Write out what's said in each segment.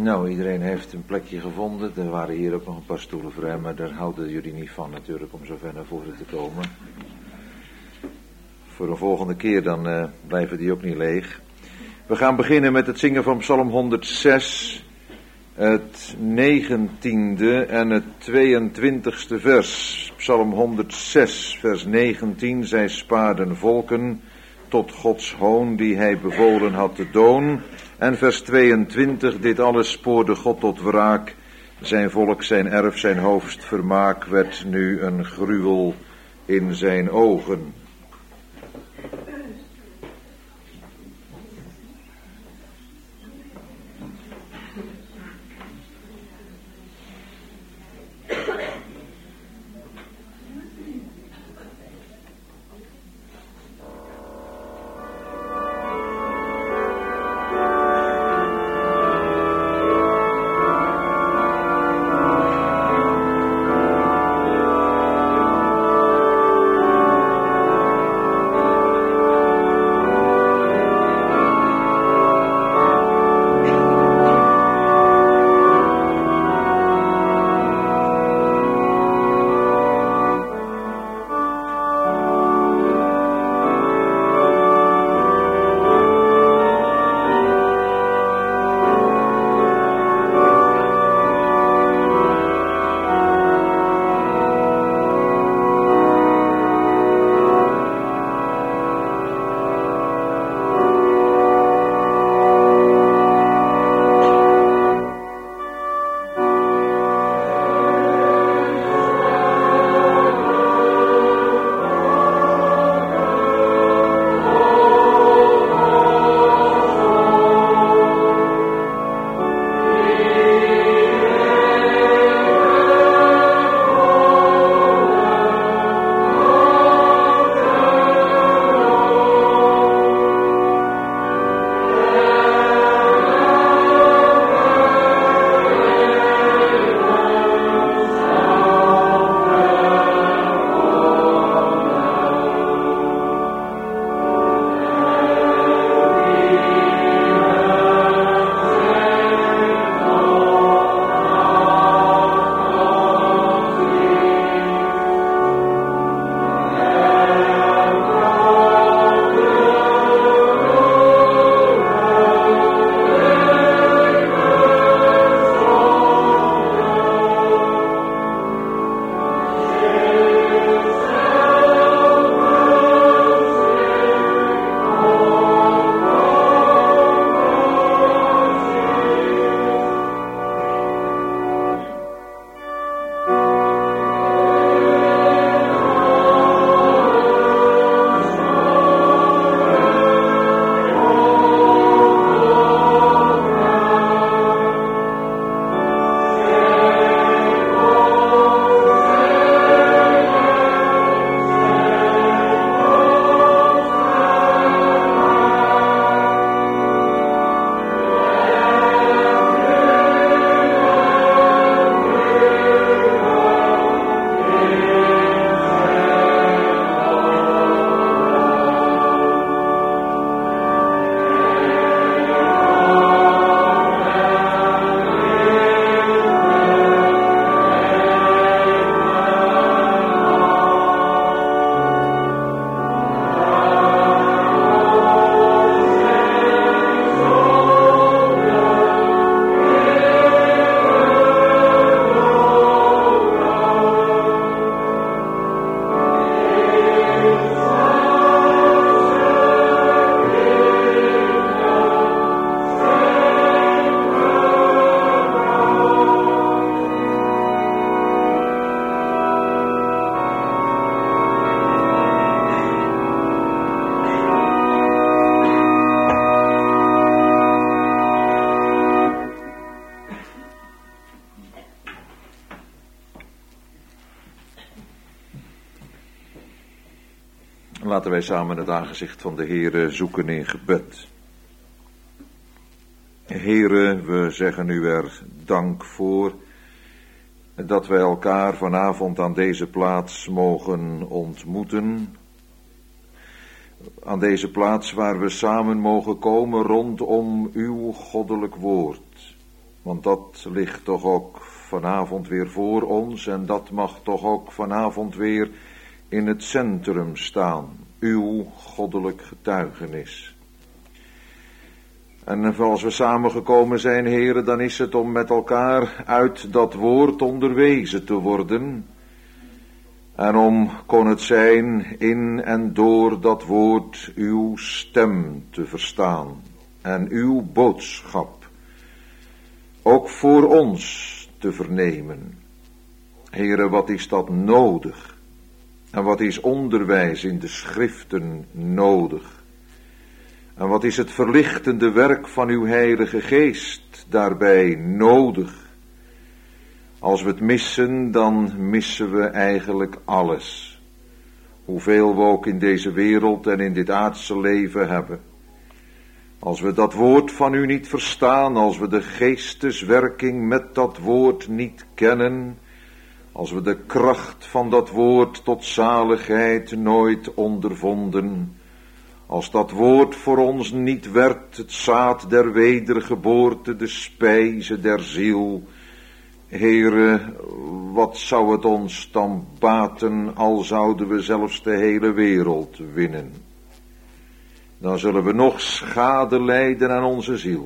Nou, iedereen heeft een plekje gevonden. Er waren hier ook nog een paar stoelen vrij, maar daar houden jullie niet van natuurlijk om zo ver naar voren te komen. Voor een volgende keer dan blijven die ook niet leeg. We gaan beginnen met het zingen van Psalm 106, het 19e en het 22e vers. Psalm 106, vers 19. Zij spaarden volken tot Gods hoon die hij bevolen had te doen. En vers 22, dit alles spoorde God tot wraak. Zijn volk, zijn erf, zijn hoofdvermaak werd nu een gruwel in zijn ogen. Laten wij samen het aangezicht van de Heere zoeken in gebed. Heere, we zeggen u er dank voor dat wij elkaar vanavond aan deze plaats mogen ontmoeten. Aan deze plaats waar we samen mogen komen rondom uw goddelijk woord. Want dat ligt toch ook vanavond weer voor ons en dat mag toch ook vanavond weer in het centrum staan. Uw goddelijk getuigenis. En als we samengekomen zijn, heren, dan is het om met elkaar uit dat woord onderwezen te worden. En om, kon het zijn, in en door dat woord uw stem te verstaan. En uw boodschap ook voor ons te vernemen. Heren, wat is dat nodig? En wat is onderwijs in de schriften nodig? En wat is het verlichtende werk van uw Heilige Geest daarbij nodig? Als we het missen, dan missen we eigenlijk alles. Hoeveel we ook in deze wereld en in dit aardse leven hebben. Als we dat woord van u niet verstaan, als we de geesteswerking met dat woord niet kennen, als we de kracht van dat woord tot zaligheid nooit ondervonden, als dat woord voor ons niet werd het zaad der wedergeboorte, de spijze der ziel, Heere, wat zou het ons dan baten, al zouden we zelfs de hele wereld winnen? Dan zullen we nog schade lijden aan onze ziel.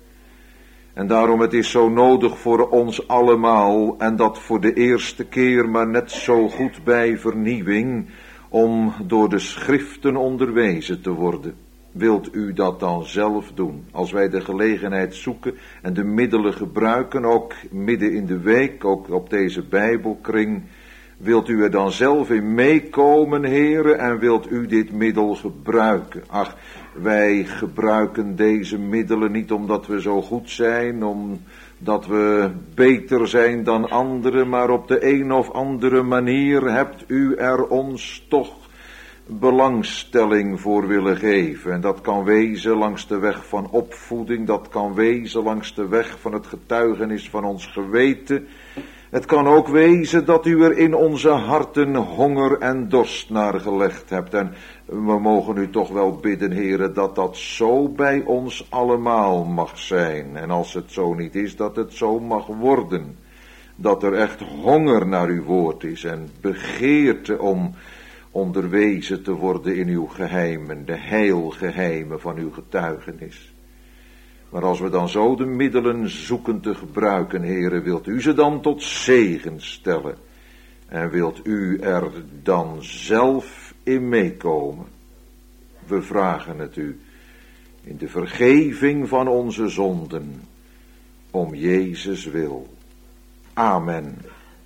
En daarom het is zo nodig voor ons allemaal, en dat voor de eerste keer, maar net zo goed bij vernieuwing, om door de schriften onderwezen te worden. Wilt u dat dan zelf doen? Als wij de gelegenheid zoeken en de middelen gebruiken, ook midden in de week, ook op deze Bijbelkring, wilt u er dan zelf in meekomen, heren, en wilt u dit middel gebruiken? Ach, wij gebruiken deze middelen niet omdat we zo goed zijn, omdat we beter zijn dan anderen, maar op de een of andere manier hebt u er ons toch belangstelling voor willen geven. En dat kan wezen langs de weg van opvoeding, dat kan wezen langs de weg van het getuigenis van ons geweten. Het kan ook wezen dat u er in onze harten honger en dorst naar gelegd hebt. En we mogen u toch wel bidden, heren, dat dat zo bij ons allemaal mag zijn. En als het zo niet is, dat het zo mag worden. Dat er echt honger naar uw woord is en begeerte om onderwezen te worden in uw geheimen, de heilgeheimen van uw getuigenis. Maar als we dan zo de middelen zoeken te gebruiken, heren, wilt u ze dan tot zegen stellen? En wilt u er dan zelf in meekomen? We vragen het u in de vergeving van onze zonden, om Jezus wil. Amen.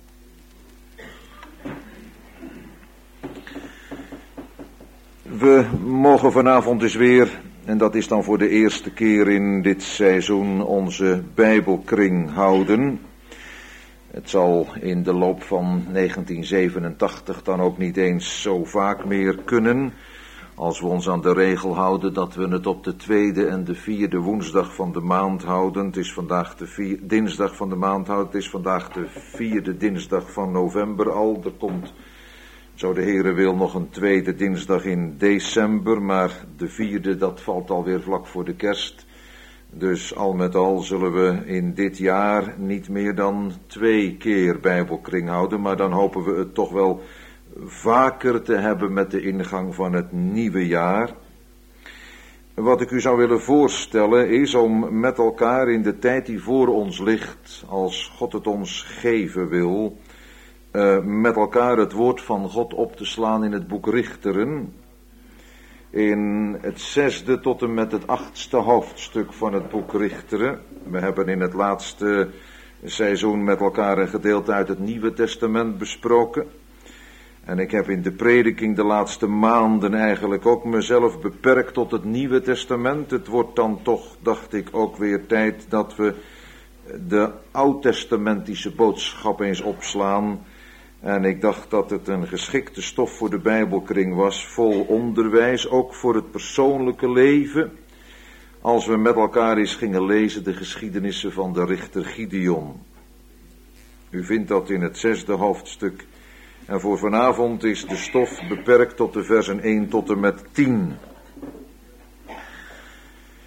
We mogen vanavond dus weer, en dat is dan voor de eerste keer in dit seizoen, onze Bijbelkring houden. Het zal in de loop van 1987 dan ook niet eens zo vaak meer kunnen, als we ons aan de regel houden dat we het op de tweede en de vierde woensdag van de maand houden. Het is vandaag de dinsdag van de maand houden, het is vandaag de vierde dinsdag van november al. Er komt, zo de Heere wil, nog een tweede dinsdag in december, maar de vierde, dat valt alweer vlak voor de kerst. Dus al met al zullen we in dit jaar niet meer dan 2 keer Bijbelkring houden, maar dan hopen we het toch wel vaker te hebben met de ingang van het nieuwe jaar. Wat ik u zou willen voorstellen is om met elkaar in de tijd die voor ons ligt, als God het ons geven wil, met elkaar het woord van God op te slaan in het boek Richteren, in het 6e tot en met het 8e hoofdstuk van het boek Richteren. We hebben in het laatste seizoen met elkaar een gedeelte uit het Nieuwe Testament besproken. En ik heb in de prediking de laatste maanden eigenlijk ook mezelf beperkt tot het Nieuwe Testament. Het wordt dan toch, dacht ik, ook weer tijd dat we de oud-testamentische boodschap eens opslaan. En ik dacht dat het een geschikte stof voor de Bijbelkring was, vol onderwijs, ook voor het persoonlijke leven. Als we met elkaar eens gingen lezen de geschiedenissen van de richter Gideon. U vindt dat in het 6e hoofdstuk. En voor vanavond is de stof beperkt tot de versen 1 tot en met 10.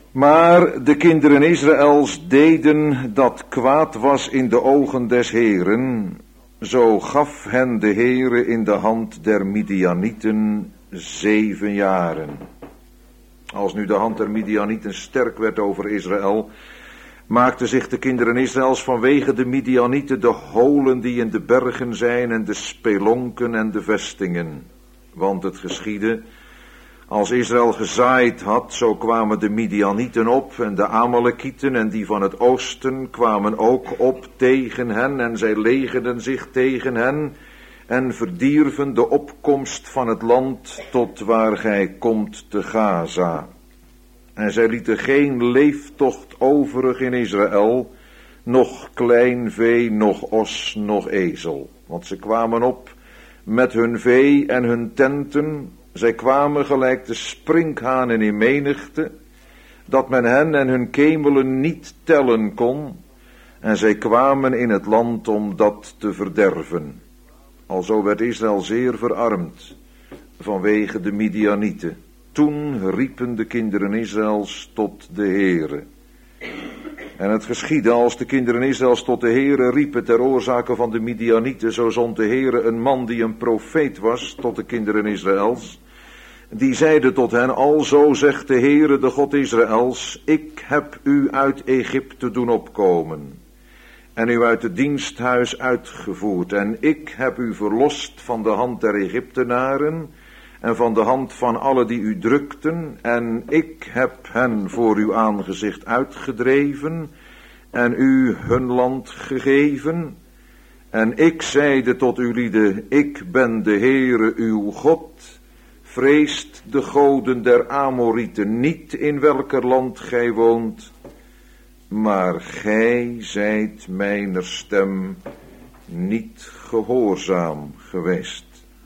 Maar de kinderen Israëls deden dat kwaad was in de ogen des Heeren, zo gaf hen de Heere in de hand der Midianieten 7 jaren. Als nu de hand der Midianieten sterk werd over Israël, maakten zich de kinderen Israëls vanwege de Midianieten de holen die in de bergen zijn en de spelonken en de vestingen. Want het geschiedde, als Israël gezaaid had, zo kwamen de Midianieten op en de Amalekieten en die van het oosten kwamen ook op tegen hen en zij legerden zich tegen hen en verdierven de opkomst van het land tot waar gij komt te Gaza. En zij lieten geen leeftocht overig in Israël, noch klein vee, noch os, noch ezel. Want ze kwamen op met hun vee en hun tenten. Zij kwamen gelijk de sprinkhanen in menigte, dat men hen en hun kemelen niet tellen kon. En zij kwamen in het land om dat te verderven. Alzo werd Israël zeer verarmd vanwege de Midianieten. Toen riepen de kinderen Israëls tot de Heere. En het geschiedde, als de kinderen Israëls tot de Heere riepen ter oorzake van de Midianieten, zo zond de Heere een man die een profeet was tot de kinderen Israëls. Die zeide tot hen, alzo zegt de Heere, de God Israëls, ik heb u uit Egypte doen opkomen en u uit het diensthuis uitgevoerd en ik heb u verlost van de hand der Egyptenaren en van de hand van alle die u drukten, en ik heb hen voor uw aangezicht uitgedreven en u hun land gegeven. En ik zeide tot uw lieden, ik ben de Heere uw God. Vreest de goden der Amorieten niet in welker land gij woont, maar gij zijt mijner stem niet gehoorzaam geweest.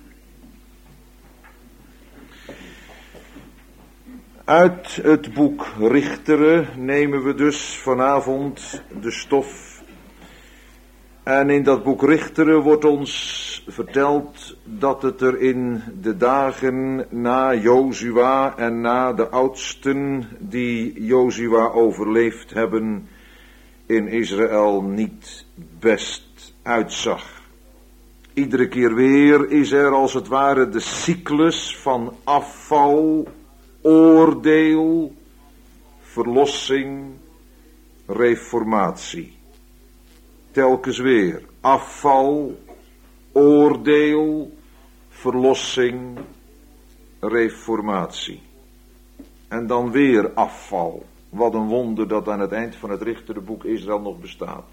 Uit het boek Richteren nemen we dus vanavond de stof. En in dat boek Richteren wordt ons verteld dat het er in de dagen na Jozua en na de oudsten die Jozua overleefd hebben in Israël niet best uitzag. Iedere keer weer is er als het ware de cyclus van afval, oordeel, verlossing, reformatie. Telkens weer afval, oordeel, verlossing, reformatie. En dan weer afval. Wat een wonder dat aan het eind van het Richterboek Israël nog bestaat.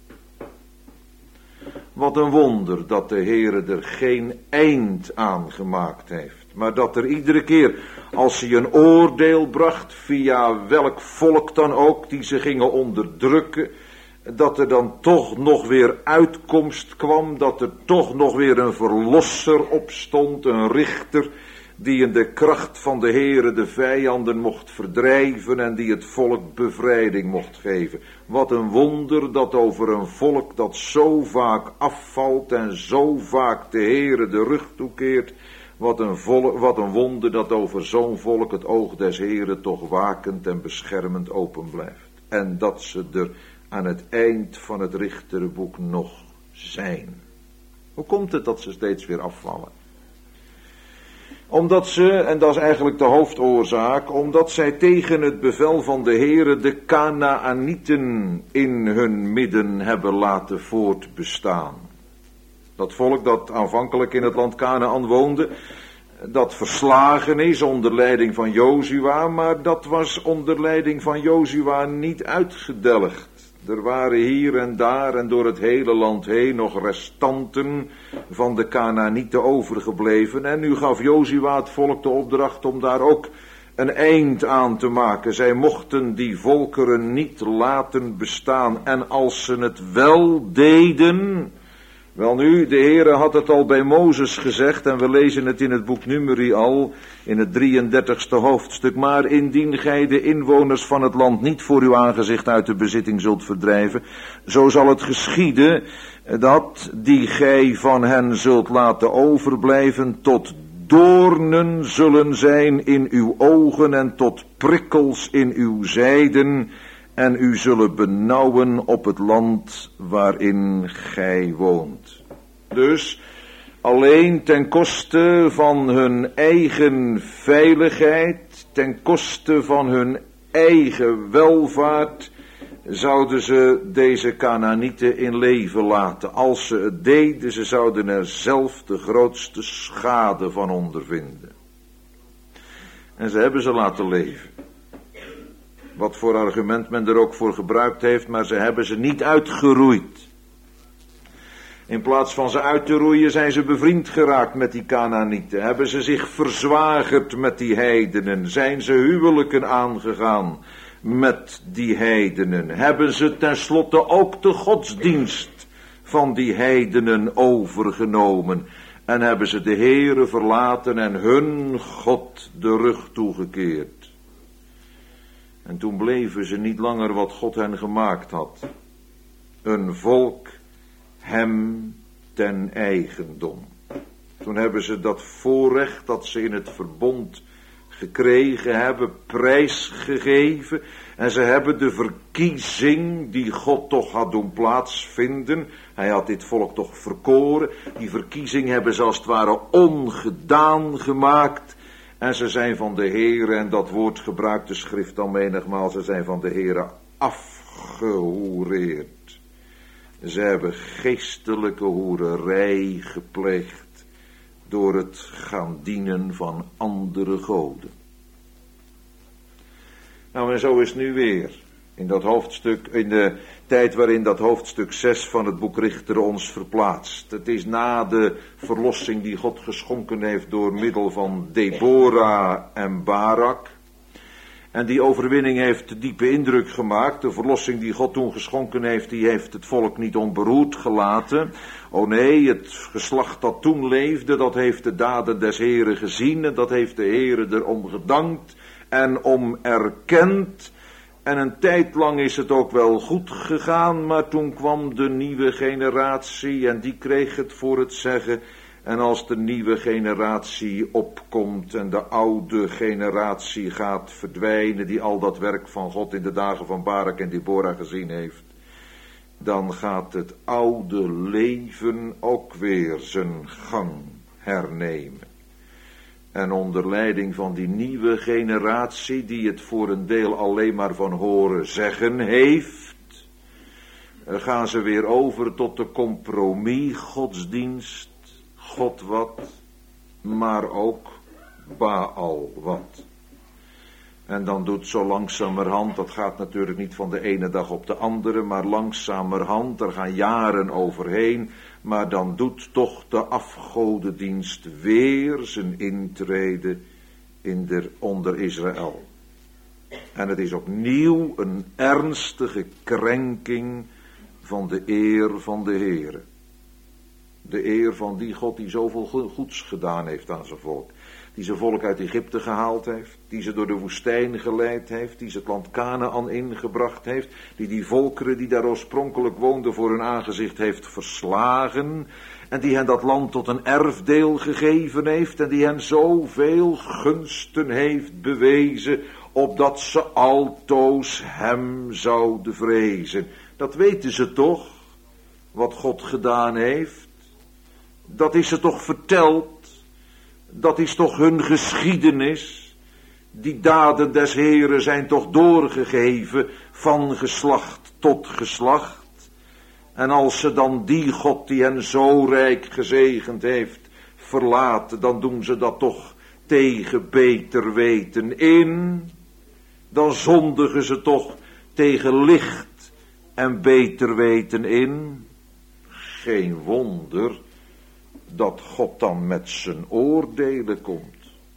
Wat een wonder dat de Heere er geen eind aan gemaakt heeft. Maar dat er iedere keer, als hij een oordeel bracht, via welk volk dan ook, die ze gingen onderdrukken, dat er dan toch nog weer uitkomst kwam, dat er toch nog weer een verlosser opstond, een richter, die in de kracht van de Heere de vijanden mocht verdrijven en die het volk bevrijding mocht geven. Wat een wonder dat over een volk dat zo vaak afvalt en zo vaak de Heere de rug toekeert, wat een wonder dat over zo'n volk het oog des Heere toch wakend en beschermend open blijft. En dat ze er aan het eind van het Richterboek nog zijn. Hoe komt het dat ze steeds weer afvallen? Omdat ze, en dat is eigenlijk de hoofdoorzaak, omdat zij tegen het bevel van de Heere de Kanaanieten in hun midden hebben laten voortbestaan. Dat volk dat aanvankelijk in het land Kanaan woonde, dat verslagen is onder leiding van Jozua, maar dat was onder leiding van Jozua niet uitgedelgd. Er waren hier en daar en door het hele land heen nog restanten van de Kanaanieten overgebleven. En nu gaf Jozua het volk de opdracht om daar ook een eind aan te maken. Zij mochten die volkeren niet laten bestaan. En als ze het wel deden, welnu, de Heere had het al bij Mozes gezegd, en we lezen het in het boek Numeri al, in het 33ste hoofdstuk. Maar indien gij de inwoners van het land niet voor uw aangezicht uit de bezitting zult verdrijven, zo zal het geschieden dat die gij van hen zult laten overblijven tot doornen zullen zijn in uw ogen en tot prikkels in uw zijden, en u zullen benauwen op het land waarin gij woont. Dus alleen ten koste van hun eigen veiligheid, ten koste van hun eigen welvaart, zouden ze deze Kanaanieten in leven laten. Als ze het deden, ze zouden er zelf de grootste schade van ondervinden. En ze hebben ze laten leven. Wat voor argument men er ook voor gebruikt heeft, maar ze hebben ze niet uitgeroeid. In plaats van ze uit te roeien zijn ze bevriend geraakt met die Kanaanieten. Hebben ze zich verzwagerd met die heidenen. Zijn ze huwelijken aangegaan met die heidenen. Hebben ze tenslotte ook de godsdienst van die heidenen overgenomen. En hebben ze de Heere verlaten en hun God de rug toegekeerd. En toen bleven ze niet langer wat God hen gemaakt had. Een volk hem ten eigendom. Toen hebben ze dat voorrecht dat ze in het verbond gekregen hebben, prijsgegeven. En ze hebben de verkiezing die God toch had doen plaatsvinden. Hij had dit volk toch verkoren. Die verkiezing hebben ze als het ware ongedaan gemaakt. En ze zijn van de Heere, en dat woord gebruikt de schrift al menigmaal, ze zijn van de Heere afgehoereerd. Ze hebben geestelijke hoererij gepleegd door het gaan dienen van andere goden. Nou, en zo is het nu weer. In dat hoofdstuk, in de tijd waarin dat hoofdstuk 6 van het boek Richteren ons verplaatst. Het is na de verlossing die God geschonken heeft door middel van Deborah en Barak. En die overwinning heeft diepe indruk gemaakt. De verlossing die God toen geschonken heeft, die heeft het volk niet onberoerd gelaten. O nee, het geslacht dat toen leefde, dat heeft de daden des Heren gezien. En dat heeft de Heren erom gedankt en om erkend. En een tijd lang is het ook wel goed gegaan, maar toen kwam de nieuwe generatie en die kreeg het voor het zeggen. En als de nieuwe generatie opkomt en de oude generatie gaat verdwijnen, die al dat werk van God in de dagen van Barak en Deborah gezien heeft, dan gaat het oude leven ook weer zijn gang hernemen. En onder leiding van die nieuwe generatie, die het voor een deel alleen maar van horen zeggen heeft, gaan ze weer over tot de compromis godsdienst. God wat, maar ook Baal wat. En dan doet zo langzamerhand, dat gaat natuurlijk niet van de ene dag op de andere, maar langzamerhand, er gaan jaren overheen, maar dan doet toch de afgodendienst weer zijn intrede onder Israël. En het is opnieuw een ernstige krenking van de eer van de Heere. De eer van die God die zoveel goeds gedaan heeft aan zijn volk. Die zijn volk uit Egypte gehaald heeft. Die ze door de woestijn geleid heeft. Die ze het land Kanaan ingebracht heeft. Die volkeren die daar oorspronkelijk woonden voor hun aangezicht heeft verslagen. En die hen dat land tot een erfdeel gegeven heeft. En die hen zoveel gunsten heeft bewezen. Opdat ze altoos hem zouden vrezen. Dat weten ze toch. Wat God gedaan heeft. Dat is ze toch verteld. Dat is toch hun geschiedenis. Die daden des Heren zijn toch doorgegeven van geslacht tot geslacht. En als ze dan die God die hen zo rijk gezegend heeft verlaten, dan doen ze dat toch tegen beter weten in. Dan zondigen ze toch tegen licht en beter weten in. Geen wonder dat God dan met zijn oordelen komt.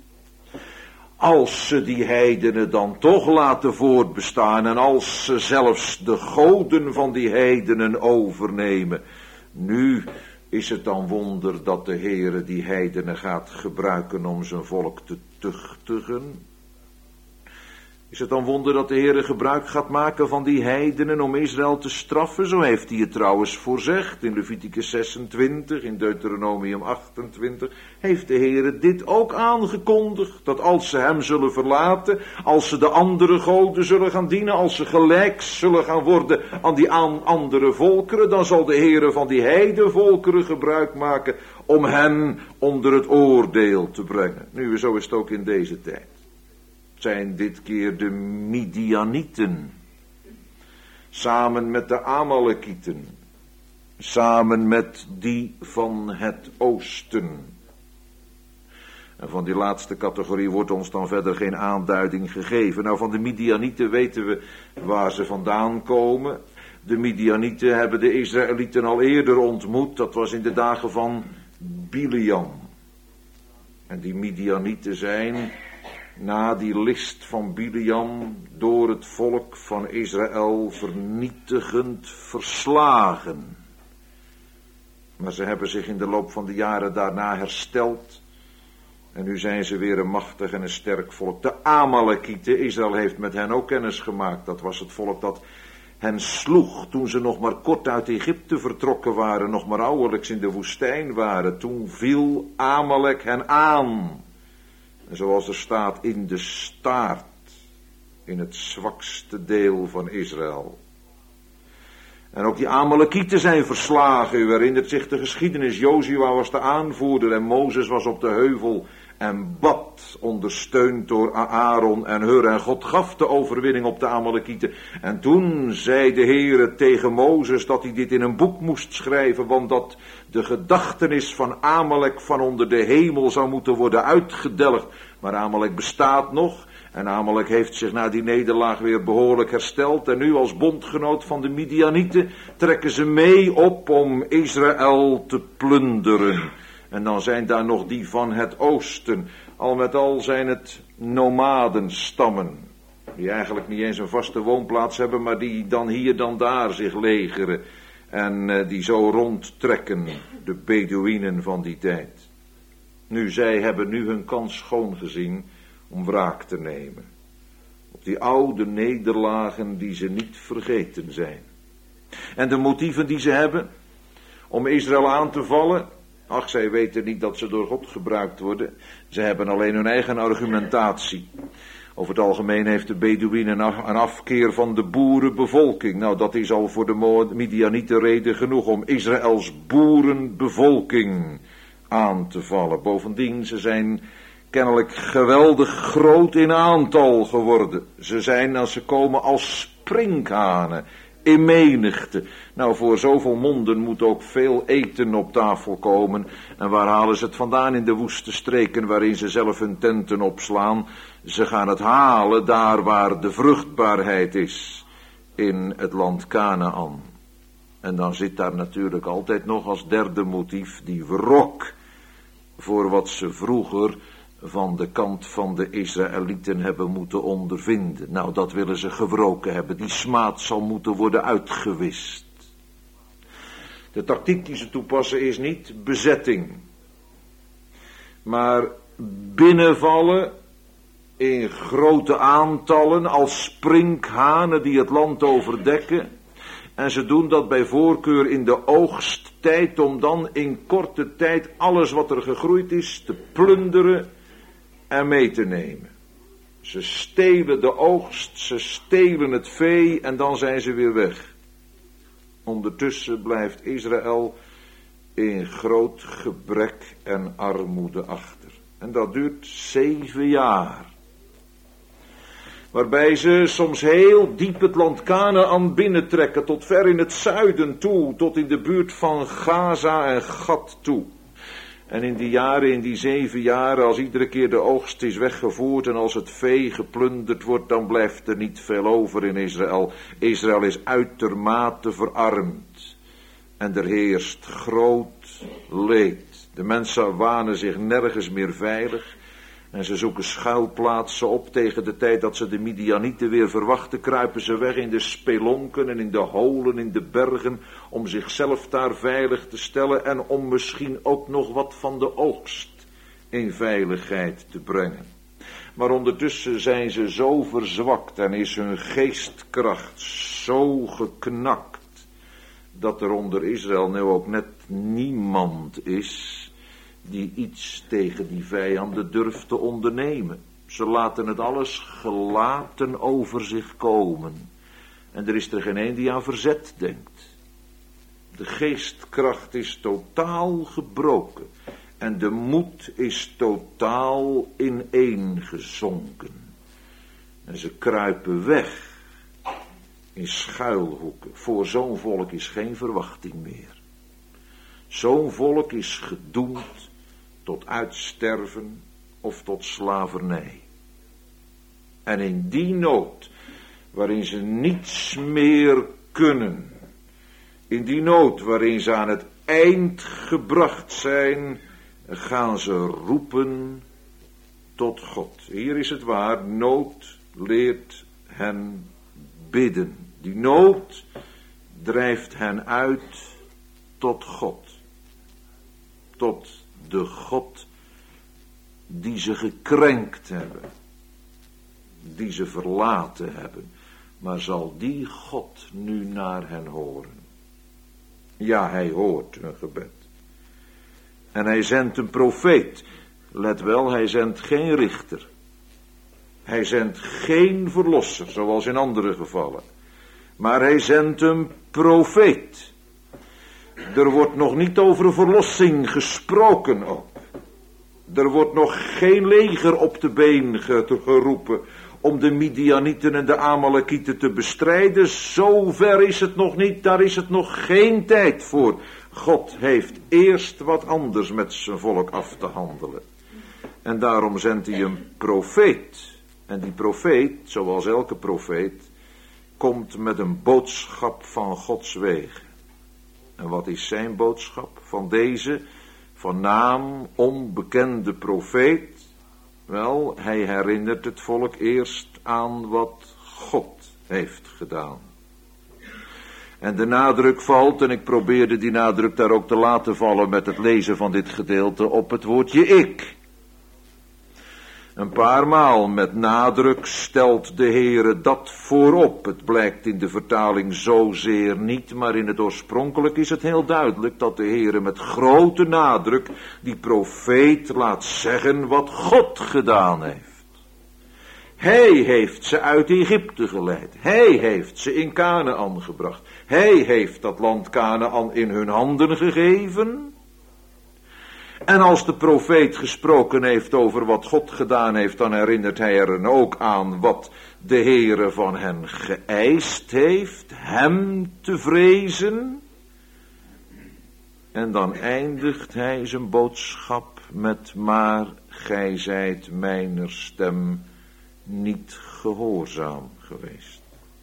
Als ze die heidenen dan toch laten voortbestaan en als ze zelfs de goden van die heidenen overnemen, nu is het dan wonder dat de Heere die heidenen gaat gebruiken om zijn volk te tuchtigen. Is het dan wonder dat de Heere gebruik gaat maken van die heidenen om Israël te straffen? Zo heeft hij het trouwens voorzegd in Leviticus 26, in Deuteronomium 28. Heeft de Heere dit ook aangekondigd? Dat als ze hem zullen verlaten, als ze de andere goden zullen gaan dienen, als ze gelijk zullen gaan worden aan die andere volkeren, dan zal de Heere van die heidenvolkeren gebruik maken om hen onder het oordeel te brengen. Nu, zo is het ook in deze tijd. Zijn dit keer de Midianieten, samen met de Amalekieten, samen met die van het oosten. En van die laatste categorie wordt ons dan verder geen aanduiding gegeven. Nou, van de Midianieten weten we waar ze vandaan komen. De Midianieten hebben de Israëlieten al eerder ontmoet, dat was in de dagen van Biliam. En die Midianieten zijn, na die list van Biliam, door het volk van Israël vernietigend verslagen. Maar ze hebben zich in de loop van de jaren daarna hersteld. En nu zijn ze weer een machtig en een sterk volk. De Amalekieten, Israël heeft met hen ook kennis gemaakt. Dat was het volk dat hen sloeg toen ze nog maar kort uit Egypte vertrokken waren, nog maar ouderlijks in de woestijn waren. Toen viel Amalek hen aan. En zoals er staat, in de staart, in het zwakste deel van Israël. En ook die Amalekieten zijn verslagen. U herinnert zich de geschiedenis. Jozua was de aanvoerder en Mozes was op de heuvel en bad, ondersteund door Aaron en Hur. En God gaf de overwinning op de Amalekieten. En toen zei de Heere tegen Mozes dat hij dit in een boek moest schrijven, want dat de gedachtenis van Amalek van onder de hemel zou moeten worden uitgedelgd. Maar Amalek bestaat nog. En Amalek heeft zich na die nederlaag weer behoorlijk hersteld. En nu als bondgenoot van de Midianieten trekken ze mee op om Israël te plunderen. En dan zijn daar nog die van het oosten. Al met al zijn het nomadenstammen. Die eigenlijk niet eens een vaste woonplaats hebben, maar die dan hier dan daar zich legeren. En die zo rondtrekken, de Beduïnen van die tijd. Nu, zij hebben nu hun kans schoon gezien om wraak te nemen. Op die oude nederlagen die ze niet vergeten zijn. En de motieven die ze hebben om Israël aan te vallen, ach, zij weten niet dat ze door God gebruikt worden. Ze hebben alleen hun eigen argumentatie. Over het algemeen heeft de Beduïnen een afkeer van de boerenbevolking. Nou, dat is al voor de Midianieten reden genoeg om Israëls boerenbevolking aan te vallen. Bovendien, ze zijn kennelijk geweldig groot in aantal geworden. Ze zijn, als ze komen, als sprinkhanen in menigte. Nou, voor zoveel monden moet ook veel eten op tafel komen. En waar halen ze het vandaan? In de woeste streken waarin ze zelf hun tenten opslaan. Ze gaan het halen daar waar de vruchtbaarheid is, in het land Kanaan. En dan zit daar natuurlijk altijd nog als derde motief die wrok voor wat ze vroeger van de kant van de Israëlieten hebben moeten ondervinden. Nou, dat willen ze gewroken hebben. Die smaad zal moeten worden uitgewist. De tactiek die ze toepassen is niet bezetting, maar binnenvallen in grote aantallen als sprinkhanen die het land overdekken. En ze doen dat bij voorkeur in de oogsttijd, om dan in korte tijd alles wat er gegroeid is te plunderen en mee te nemen. Ze stelen de oogst, ze stelen het vee en dan zijn ze weer weg. Ondertussen blijft Israël in groot gebrek en armoede achter. En dat duurt 7 jaar. Waarbij ze soms heel diep het land Kanaan binnentrekken, tot ver in het zuiden toe, tot in de buurt van Gaza en Gat toe. En in die jaren, in die 7 jaren, als iedere keer de oogst is weggevoerd en als het vee geplunderd wordt, dan blijft er niet veel over in Israël. Israël is uitermate verarmd. En er heerst groot leed. De mensen wanen zich nergens meer veilig. En ze zoeken schuilplaatsen op tegen de tijd dat ze de Midianieten weer verwachten. Kruipen ze weg in de spelonken en in de holen in de bergen. Om zichzelf daar veilig te stellen. En om misschien ook nog wat van de oogst in veiligheid te brengen. Maar ondertussen zijn ze zo verzwakt en is hun geestkracht zo geknakt, dat er onder Israël nu ook net niemand is die iets tegen die vijanden durft te ondernemen. Ze laten het alles gelaten over zich komen. En er is er geen een die aan verzet denkt. De geestkracht is totaal gebroken. En de moed is totaal ineengezonken. En ze kruipen weg in schuilhoeken. Voor zo'n volk is geen verwachting meer. Zo'n volk is gedoemd tot uitsterven of tot slavernij. En in die nood, waarin ze niets meer kunnen, in die nood waarin ze aan het eind gebracht zijn, gaan ze roepen tot God. Hier is het waar, nood leert hen bidden. Die nood drijft hen uit tot God. Tot de God die ze gekrenkt hebben. Die ze verlaten hebben. Maar zal die God nu naar hen horen? Ja, hij hoort hun gebed. En hij zendt een profeet. Let wel, hij zendt geen richter. Hij zendt geen verlosser, zoals in andere gevallen. Maar hij zendt een profeet. Er wordt nog niet over verlossing gesproken ook. Er wordt nog geen leger op de been geroepen om de Midianieten en de Amalekieten te bestrijden. Zover is het nog niet, daar is het nog geen tijd voor. God heeft eerst wat anders met zijn volk af te handelen. En daarom zendt hij een profeet. En die profeet, zoals elke profeet, komt met een boodschap van Gods wegen. En wat is zijn boodschap van deze, van naam onbekende profeet? Wel, hij herinnert het volk eerst aan wat God heeft gedaan. En de nadruk valt, en ik probeerde die nadruk daar ook te laten vallen met het lezen van dit gedeelte, op het woordje ik. Een paar maal met nadruk stelt de Heere dat voorop. Het blijkt in de vertaling zozeer niet, maar in het oorspronkelijk is het heel duidelijk dat de Heere met grote nadruk die profeet laat zeggen wat God gedaan heeft. Hij heeft ze uit Egypte geleid. Hij heeft ze in Kanaän gebracht. Hij heeft dat land Kanaän in hun handen gegeven. En als de profeet gesproken heeft over wat God gedaan heeft, dan herinnert hij er ook aan wat de Heere van hen geëist heeft, hem te vrezen. En dan eindigt hij zijn boodschap met: maar gij zijt mijner stem niet gehoorzaam geweest.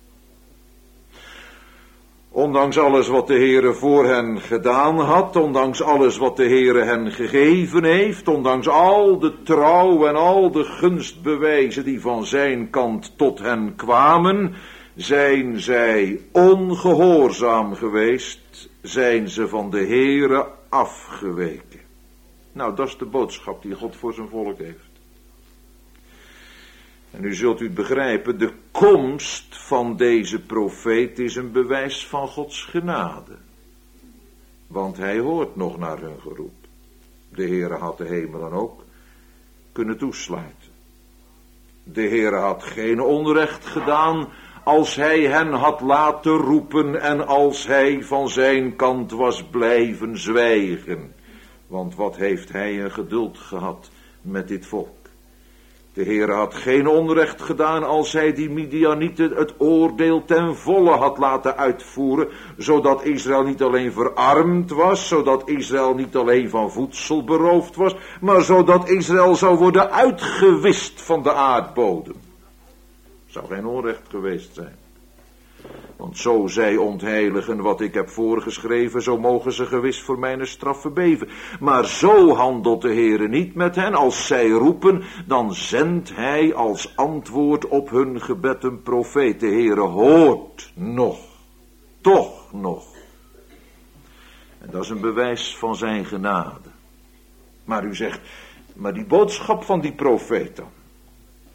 Ondanks alles wat de Heere voor hen gedaan had, ondanks alles wat de Heere hen gegeven heeft, ondanks al de trouw en al de gunstbewijzen die van zijn kant tot hen kwamen, zijn zij ongehoorzaam geweest, zijn ze van de Heere afgeweken. Nou, dat is de boodschap die God voor zijn volk heeft. En nu zult u het begrijpen, de komst van deze profeet is een bewijs van Gods genade. Want hij hoort nog naar hun geroep. De Heere had de hemelen ook kunnen toesluiten. De Heere had geen onrecht gedaan als hij hen had laten roepen en als hij van zijn kant was blijven zwijgen. Want wat heeft hij een geduld gehad met dit volk. De Heere had geen onrecht gedaan als hij die Midianieten het oordeel ten volle had laten uitvoeren, zodat Israël niet alleen verarmd was, zodat Israël niet alleen van voedsel beroofd was, maar zodat Israël zou worden uitgewist van de aardbodem. Zou geen onrecht geweest zijn. Want zo zij ontheiligen wat ik heb voorgeschreven, zo mogen ze gewis voor mijn straf verbeven. Maar zo handelt de Heere niet met hen. Als zij roepen, dan zendt hij als antwoord op hun gebed een profeet. De Heere hoort nog. Toch nog. En dat is een bewijs van zijn genade. Maar u zegt, maar die boodschap van die profeet dan.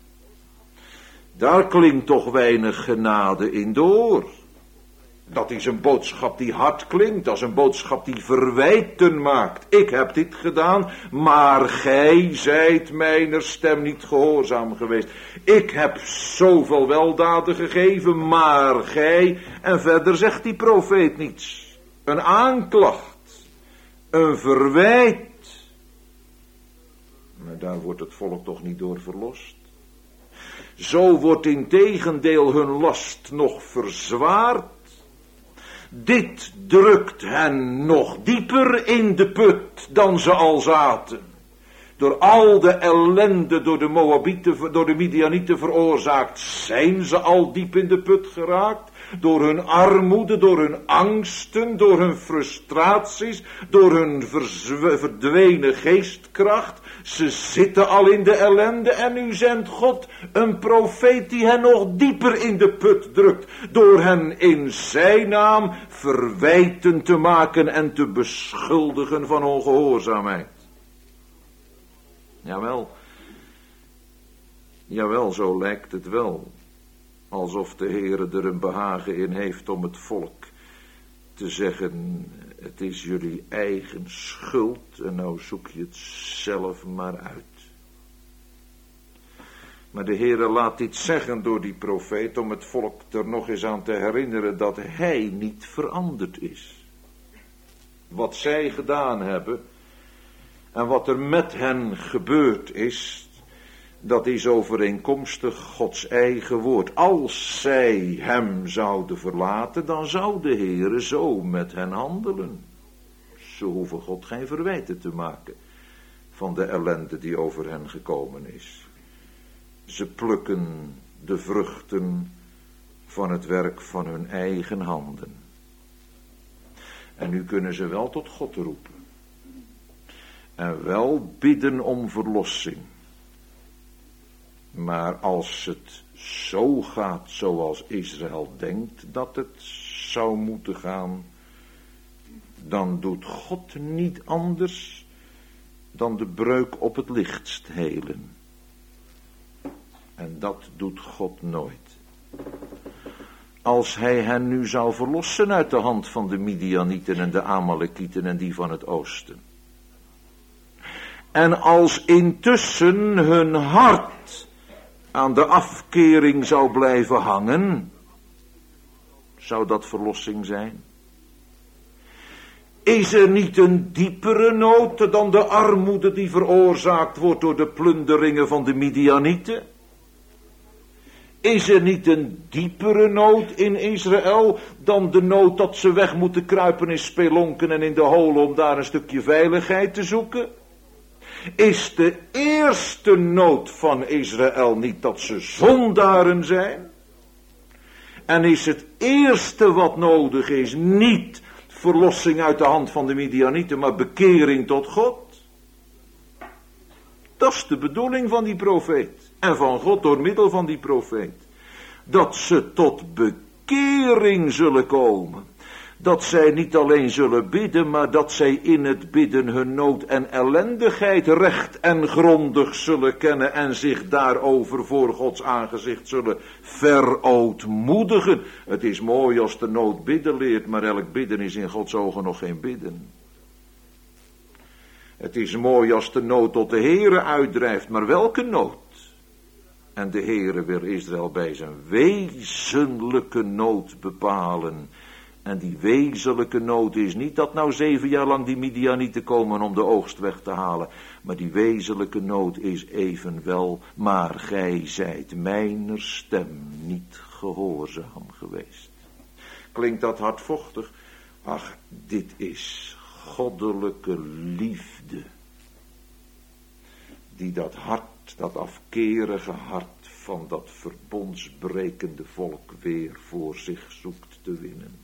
Daar klinkt toch weinig genade in door. Dat is een boodschap die hard klinkt, dat is een boodschap die verwijten maakt. Ik heb dit gedaan, maar gij zijt mijner stem niet gehoorzaam geweest. Ik heb zoveel weldaden gegeven, maar gij... En verder zegt die profeet niets. Een aanklacht, een verwijt. Maar daar wordt het volk toch niet door verlost. Zo wordt integendeel hun last nog verzwaard. Dit drukt hen nog dieper in de put dan ze al zaten. Door al de ellende door de Moabieten, door de Midianieten veroorzaakt, zijn ze al diep in de put geraakt. Door hun armoede, door hun angsten, door hun frustraties, door hun verdwenen geestkracht. Ze zitten al in de ellende en nu zendt God een profeet die hen nog dieper in de put drukt. Door hen in zijn naam verwijten te maken en te beschuldigen van ongehoorzaamheid. Jawel, zo lijkt het wel. Alsof de Heere er een behagen in heeft om het volk te zeggen, het is jullie eigen schuld en nou zoek je het zelf maar uit. Maar de Heere laat dit zeggen door die profeet om het volk er nog eens aan te herinneren dat hij niet veranderd is. Wat zij gedaan hebben en wat er met hen gebeurd is, dat is overeenkomstig Gods eigen woord. Als zij hem zouden verlaten, dan zou de Heere zo met hen handelen. Ze hoeven God geen verwijten te maken van de ellende die over hen gekomen is. Ze plukken de vruchten van het werk van hun eigen handen. En nu kunnen ze wel tot God roepen. En wel bidden om verlossing. Maar als het zo gaat zoals Israël denkt dat het zou moeten gaan, dan doet God niet anders dan de breuk op het lichtst helen. En dat doet God nooit. Als hij hen nu zou verlossen uit de hand van de Midianieten en de Amalekieten en die van het oosten. En als intussen hun hart aan de afkering zou blijven hangen, zou dat verlossing zijn? Is er niet een diepere nood dan de armoede die veroorzaakt wordt door de plunderingen van de Midianieten? Is er niet een diepere nood in Israël dan de nood dat ze weg moeten kruipen in spelonken en in de holen om daar een stukje veiligheid te zoeken? Is de eerste nood van Israël niet dat ze zondaren zijn? En is het eerste wat nodig is niet verlossing uit de hand van de Midianieten, maar bekering tot God? Dat is de bedoeling van die profeet. En van God door middel van die profeet. Dat ze tot bekering zullen komen. Dat zij niet alleen zullen bidden, maar dat zij in het bidden hun nood en ellendigheid recht en grondig zullen kennen en zich daarover voor Gods aangezicht zullen verootmoedigen. Het is mooi als de nood bidden leert, maar elk bidden is in Gods ogen nog geen bidden. Het is mooi als de nood tot de Heere uitdrijft, maar welke nood? En de Heere wil Israël bij zijn wezenlijke nood bepalen. En die wezenlijke nood is niet dat nou 7 jaar lang die Midianieten komen om de oogst weg te halen. Maar die wezenlijke nood is evenwel, maar gij zijt mijner stem niet gehoorzaam geweest. Klinkt dat hardvochtig? Ach, dit is goddelijke liefde. Die dat hart, dat afkerige hart van dat verbondsbrekende volk weer voor zich zoekt te winnen.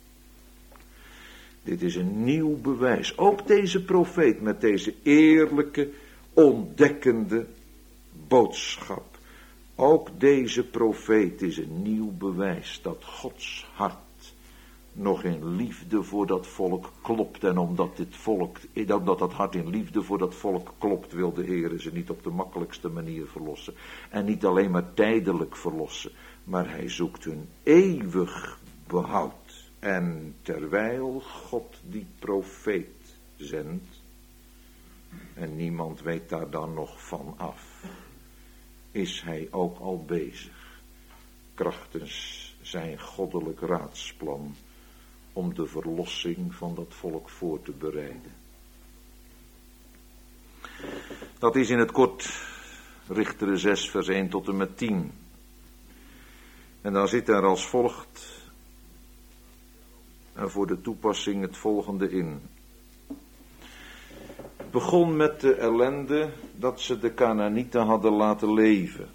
Dit is een nieuw bewijs. Ook deze profeet met deze eerlijke, ontdekkende boodschap. Ook deze profeet is een nieuw bewijs dat Gods hart nog in liefde voor dat volk klopt. En omdat dat hart in liefde voor dat volk klopt, wil de Heer ze niet op de makkelijkste manier verlossen. En niet alleen maar tijdelijk verlossen, maar hij zoekt hun eeuwig behoud. En terwijl God die profeet zendt, en niemand weet daar dan nog van af, is hij ook al bezig, krachtens zijn goddelijk raadsplan, om de verlossing van dat volk voor te bereiden. Dat is in het kort Richteren 6 vers 1 tot en met 10. En dan zit er als volgt, en voor de toepassing het volgende in. Het begon met de ellende dat ze de Kanaanieten hadden laten leven.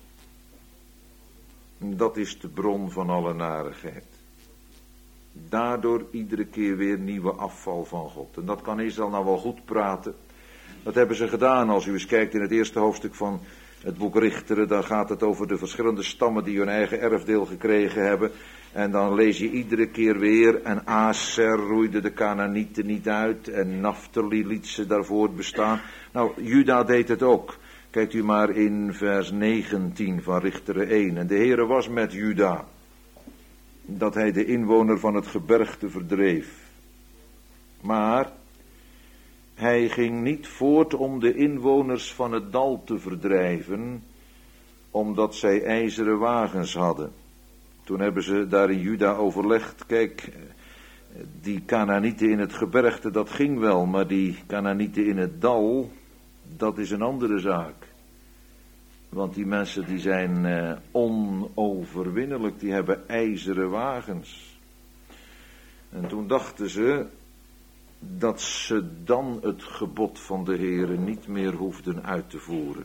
Dat is de bron van alle narigheid. Daardoor iedere keer weer nieuwe afval van God. En dat kan Israël nou wel goed praten. Dat hebben ze gedaan. Als u eens kijkt in het eerste hoofdstuk van het boek Richteren, dan gaat het over de verschillende stammen die hun eigen erfdeel gekregen hebben. En dan lees je iedere keer weer, en Aser roeide de Kanaanieten niet uit, en Naftali liet ze daarvoor bestaan. Nou, Juda deed het ook. Kijkt u maar in vers 19 van Richteren 1. En de Heere was met Juda, dat hij de inwoner van het gebergte verdreef. Maar hij ging niet voort om de inwoners van het dal te verdrijven, omdat zij ijzeren wagens hadden. Toen hebben ze daar in Juda overlegd, kijk, die Kanaanieten in het gebergte, dat ging wel, maar die Kanaanieten in het dal, dat is een andere zaak. Want die mensen die zijn onoverwinnelijk, die hebben ijzeren wagens. En toen dachten ze dat ze dan het gebod van de Heere niet meer hoefden uit te voeren.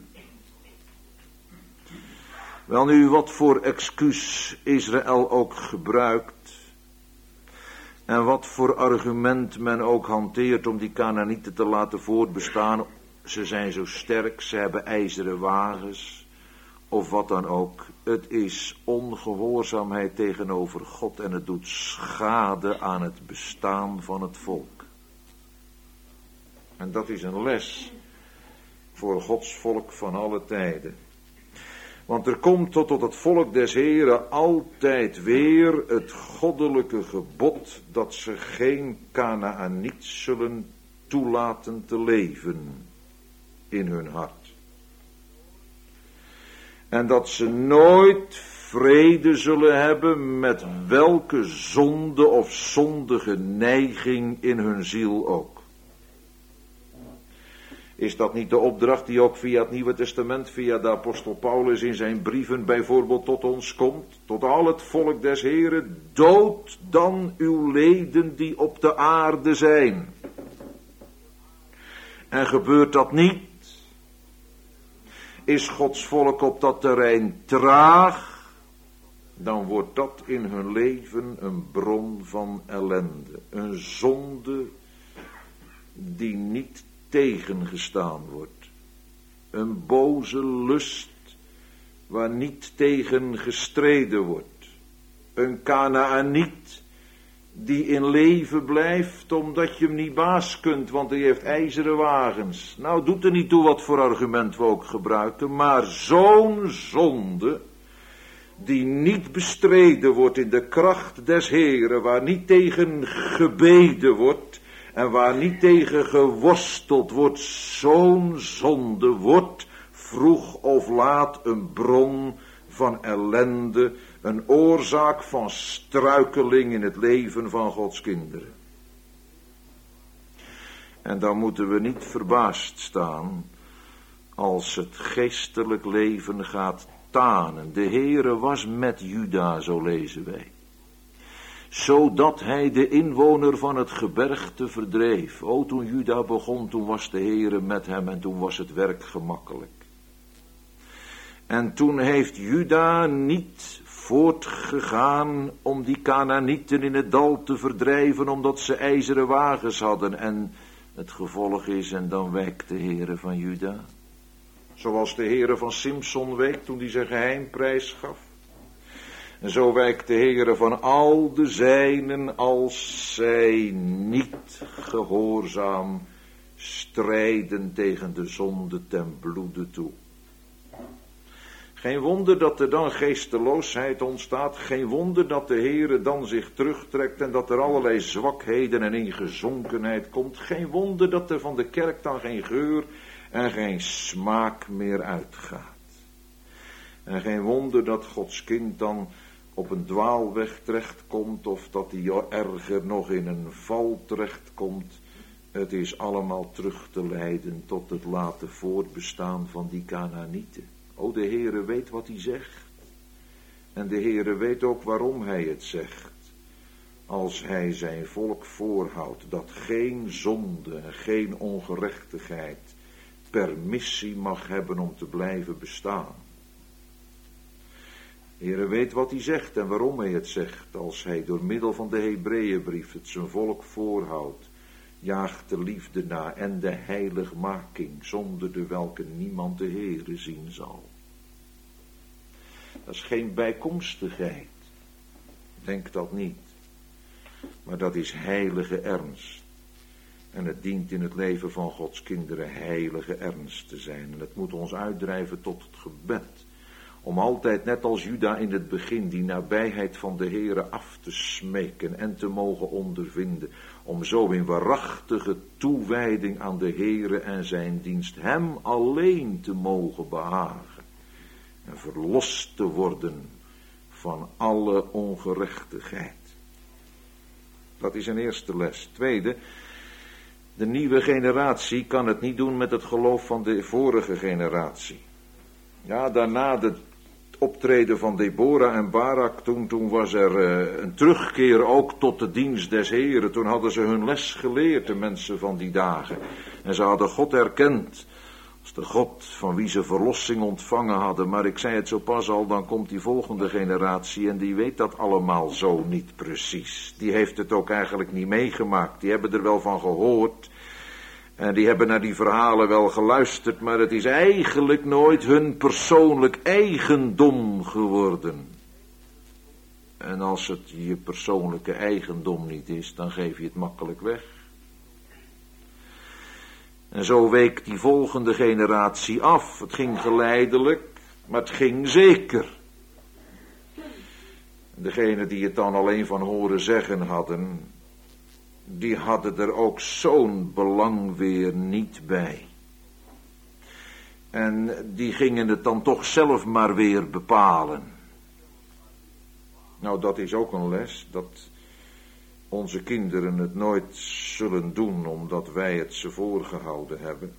Wel nu, wat voor excuus Israël ook gebruikt, en wat voor argument men ook hanteert om die Kanaanieten te laten voortbestaan, ze zijn zo sterk, ze hebben ijzeren wagens, of wat dan ook. Het is ongehoorzaamheid tegenover God en het doet schade aan het bestaan van het volk. En dat is een les voor Gods volk van alle tijden. Want er komt tot het volk des Heren altijd weer het goddelijke gebod dat ze geen Kanaaniet zullen toelaten te leven in hun hart. En dat ze nooit vrede zullen hebben met welke zonde of zondige neiging in hun ziel ook. Is dat niet de opdracht die ook via het Nieuwe Testament, via de apostel Paulus in zijn brieven bijvoorbeeld tot ons komt? Tot al het volk des Heren, dood dan uw leden die op de aarde zijn. En gebeurt dat niet, is Gods volk op dat terrein traag, dan wordt dat in hun leven een bron van ellende. Een zonde die niet tegengestaan wordt. Een boze lust waar niet tegen gestreden wordt. Een Kanaaniet die in leven blijft omdat je hem niet baas kunt, want hij heeft ijzeren wagens. Nou, doet er niet toe wat voor argument we ook gebruiken, maar zo'n zonde die niet bestreden wordt in de kracht des Heren, waar niet tegen gebeden wordt en waar niet tegen geworsteld wordt, zo'n zonde wordt vroeg of laat een bron van ellende, een oorzaak van struikeling in het leven van Gods kinderen. En dan moeten we niet verbaasd staan als het geestelijk leven gaat tanen. De Heere was met Juda, zo lezen wij, zodat hij de inwoner van het gebergte verdreef. O, toen Juda begon, toen was de Heere met hem en toen was het werk gemakkelijk. En toen heeft Juda niet voortgegaan om die Kanaanieten in het dal te verdrijven, omdat ze ijzeren wagens hadden. En het gevolg is, en dan wijkt de Heere van Juda. Zoals de Heere van Simson week toen hij zijn geheim prijs gaf. En zo wijkt de Heere van al de zijnen als zij niet gehoorzaam strijden tegen de zonde ten bloede toe. Geen wonder dat er dan geesteloosheid ontstaat. Geen wonder dat de Heere dan zich terugtrekt en dat er allerlei zwakheden en ingezonkenheid komt. Geen wonder dat er van de kerk dan geen geur en geen smaak meer uitgaat. En geen wonder dat Gods kind dan op een dwaalweg terechtkomt of dat hij erger nog in een val terechtkomt. Het is allemaal terug te leiden tot het late voortbestaan van die Kanaanieten. O, de Heere weet wat hij zegt. En de Heere weet ook waarom hij het zegt. Als hij zijn volk voorhoudt dat geen zonde en geen ongerechtigheid permissie mag hebben om te blijven bestaan. De Heere weet wat hij zegt en waarom hij het zegt. Als hij door middel van de Hebreeënbrief het zijn volk voorhoudt. Jaagt de liefde na en de heiligmaking, zonder de welke niemand de Heere zien zal. Dat is geen bijkomstigheid. Denk dat niet. Maar dat is heilige ernst. En het dient in het leven van Gods kinderen heilige ernst te zijn. En het moet ons uitdrijven tot het gebed. Om altijd, net als Juda in het begin, die nabijheid van de Heere af te smeken en te mogen ondervinden. Om zo in waarachtige toewijding aan de Heere en zijn dienst hem alleen te mogen behagen. En verlost te worden van alle ongerechtigheid. Dat is een eerste les. Tweede, de nieuwe generatie kan het niet doen met het geloof van de vorige generatie. Ja, daarna het optreden van Deborah en Barak, toen was er een terugkeer ook tot de dienst des Heren. Toen hadden ze hun les geleerd, de mensen van die dagen. En ze hadden God erkend als de God van wie ze verlossing ontvangen hadden. Maar ik zei het zo pas al, dan komt die volgende generatie en die weet dat allemaal zo niet precies. Die heeft het ook eigenlijk niet meegemaakt. Die hebben er wel van gehoord. En die hebben naar die verhalen wel geluisterd, maar het is eigenlijk nooit hun persoonlijk eigendom geworden. En als het je persoonlijke eigendom niet is, dan geef je het makkelijk weg. En zo week die volgende generatie af. Het ging geleidelijk, maar het ging zeker. Degenen die het dan alleen van horen zeggen hadden, die hadden er ook zo'n belang weer niet bij. En die gingen het dan toch zelf maar weer bepalen. Nou, dat is ook een les, dat onze kinderen het nooit zullen doen omdat wij het ze voorgehouden hebben.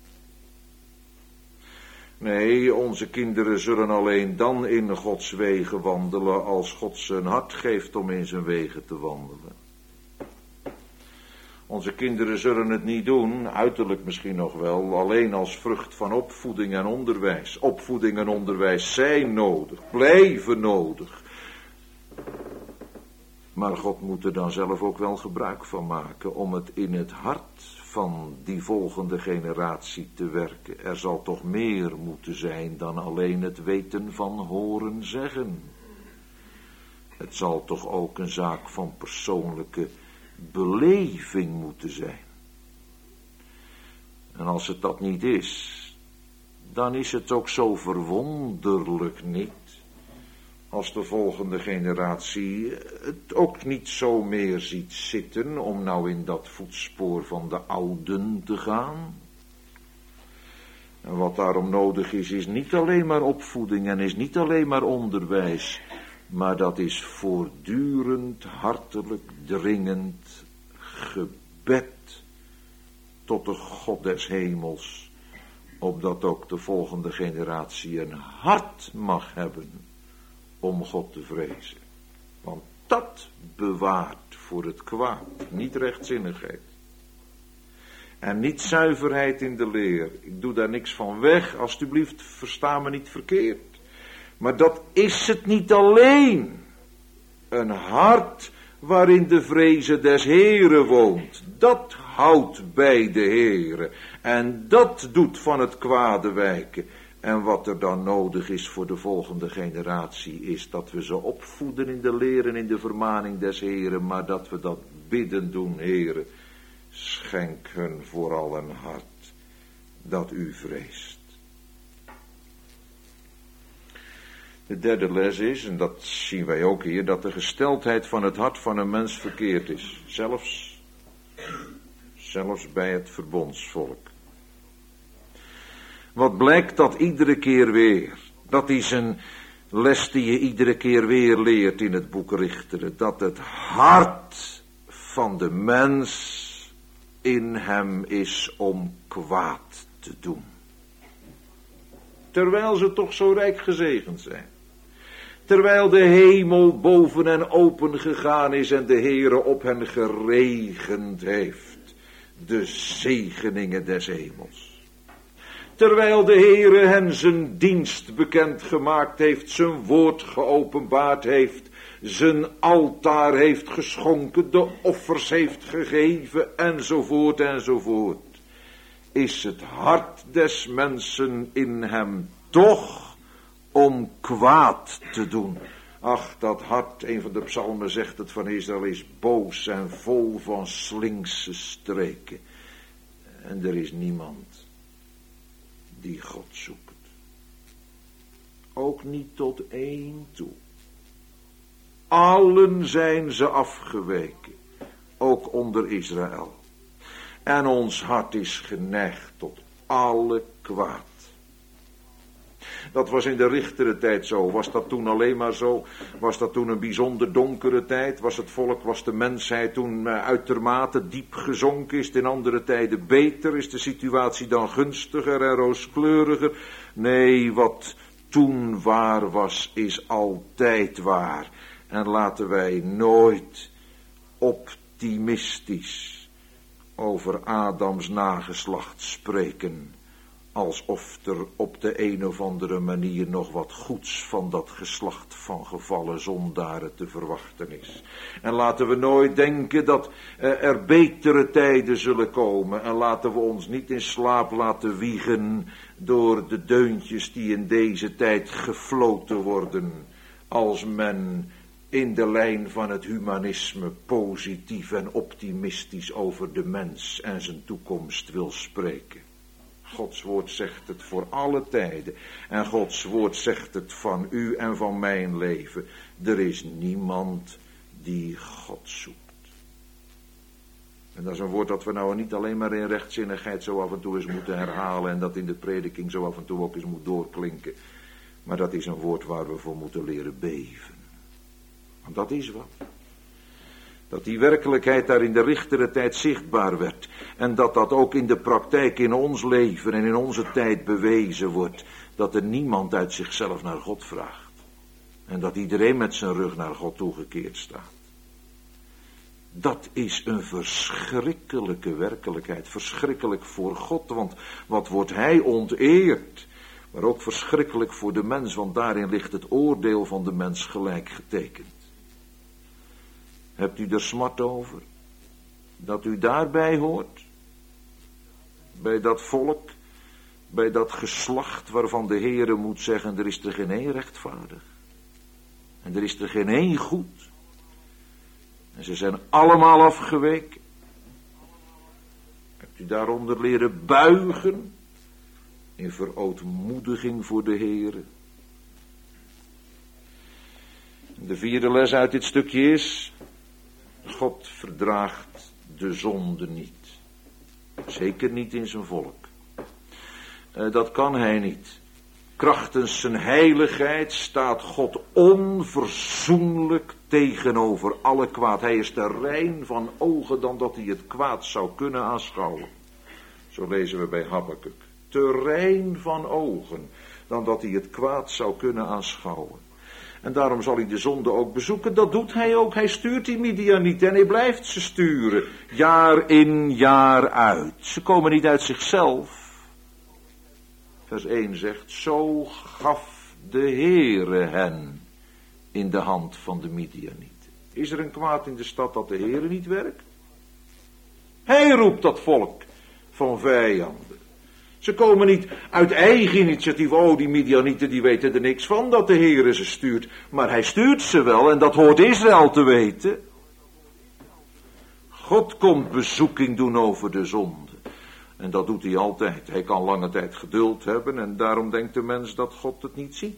Nee, onze kinderen zullen alleen dan in Gods wegen wandelen als God ze een hart geeft om in zijn wegen te wandelen. Onze kinderen zullen het niet doen, uiterlijk misschien nog wel, alleen als vrucht van opvoeding en onderwijs. Opvoeding en onderwijs zijn nodig, blijven nodig. Maar God moet er dan zelf ook wel gebruik van maken om het in het hart van die volgende generatie te werken. Er zal toch meer moeten zijn dan alleen het weten van horen zeggen. Het zal toch ook een zaak van persoonlijke beleving moeten zijn. En als het dat niet is, dan is het ook zo verwonderlijk niet als de volgende generatie het ook niet zo meer ziet zitten om nou in dat voetspoor van de ouden te gaan. En wat daarom nodig is niet alleen maar opvoeding en is niet alleen maar onderwijs, maar dat is voortdurend, hartelijk, dringend gebed tot de God des hemels, opdat ook de volgende generatie een hart mag hebben om God te vrezen. Want dat bewaart voor het kwaad, niet rechtzinnigheid. En niet zuiverheid in de leer. Ik doe daar niks van weg, alstublieft, versta me niet verkeerd. Maar dat is het niet alleen. Een hart waarin de vreze des Heren woont. Dat houdt bij de Heren. En dat doet van het kwade wijken. En wat er dan nodig is voor de volgende generatie is dat we ze opvoeden in de leer en in de vermaning des Heren, maar dat we dat bidden doen, Heere. Schenk hun vooral een hart dat u vreest. De derde les is, en dat zien wij ook hier, dat de gesteldheid van het hart van een mens verkeerd is. Zelfs bij het verbondsvolk. Wat blijkt dat iedere keer weer. Dat is een les die je iedere keer weer leert in het boek Richteren. Dat het hart van de mens in hem is om kwaad te doen. Terwijl ze toch zo rijk gezegend zijn. Terwijl de hemel boven hen open gegaan is en de Heere op hen geregend heeft. De zegeningen des hemels. Terwijl de Heere hen zijn dienst bekendgemaakt heeft, zijn woord geopenbaard heeft, zijn altaar heeft geschonken, de offers heeft gegeven, enzovoort, enzovoort. Is het hart des mensen in hem toch om kwaad te doen. Ach, dat hart, een van de psalmen zegt het van Israël, is boos en vol van slinkse streken. En er is niemand die God zoekt. Ook niet tot één toe. Allen zijn ze afgeweken, ook onder Israël. En ons hart is geneigd tot alle kwaad. Dat was in de Richteren tijd zo. Was dat toen alleen maar zo? Was dat toen een bijzonder donkere tijd? Was het volk, was de mensheid toen uitermate diep gezonken? Is het in andere tijden beter? Is de situatie dan gunstiger en rooskleuriger? Nee, wat toen waar was, is altijd waar. En laten wij nooit optimistisch over Adams nageslacht spreken, alsof er op de een of andere manier nog wat goeds van dat geslacht van gevallen zondaren te verwachten is. En laten we nooit denken dat er betere tijden zullen komen. En laten we ons niet in slaap laten wiegen door de deuntjes die in deze tijd gefloten worden, als men in de lijn van het humanisme positief en optimistisch over de mens en zijn toekomst wil spreken. Gods woord zegt het voor alle tijden. En Gods woord zegt het van u en van mijn leven. Er is niemand die God zoekt. En dat is een woord dat we nou niet alleen maar in rechtzinnigheid zo af en toe eens moeten herhalen. En dat in de prediking zo af en toe ook eens moet doorklinken. Maar dat is een woord waar we voor moeten leren beven. Want dat is wat. Dat die werkelijkheid daar in de Richteren tijd zichtbaar werd. En dat dat ook in de praktijk in ons leven en in onze tijd bewezen wordt. Dat er niemand uit zichzelf naar God vraagt. En dat iedereen met zijn rug naar God toegekeerd staat. Dat is een verschrikkelijke werkelijkheid. Verschrikkelijk voor God, want wat wordt hij onteerd. Maar ook verschrikkelijk voor de mens, want daarin ligt het oordeel van de mens gelijk getekend. Hebt u er smart over? Dat u daarbij hoort? Bij dat volk? Bij dat geslacht waarvan de Heere moet zeggen, er is er geen één rechtvaardig. En er is er geen één goed. En ze zijn allemaal afgeweken. Hebt u daaronder leren buigen? In verootmoediging voor de Heere. De vierde les uit dit stukje is: God verdraagt de zonde niet. Zeker niet in zijn volk. Dat kan hij niet. Krachtens zijn heiligheid staat God onverzoenlijk tegenover alle kwaad. Hij is te rein van ogen dan dat hij het kwaad zou kunnen aanschouwen. Zo lezen we bij Habakuk. Te rein van ogen dan dat hij het kwaad zou kunnen aanschouwen. En daarom zal hij de zonde ook bezoeken. Dat doet hij ook. Hij stuurt die Midianieten en hij blijft ze sturen. Jaar in, jaar uit. Ze komen niet uit zichzelf. Vers 1 zegt, zo gaf de Heere hen in de hand van de Midianieten. Is er een kwaad in de stad dat de Heere niet werkt? Hij roept dat volk van vijanden. Ze komen niet uit eigen initiatief. Oh, die Midianieten die weten er niks van dat de Heere ze stuurt. Maar hij stuurt ze wel en dat hoort Israël te weten. God komt bezoeking doen over de zonde. En dat doet hij altijd. Hij kan lange tijd geduld hebben en daarom denkt de mens dat God het niet ziet.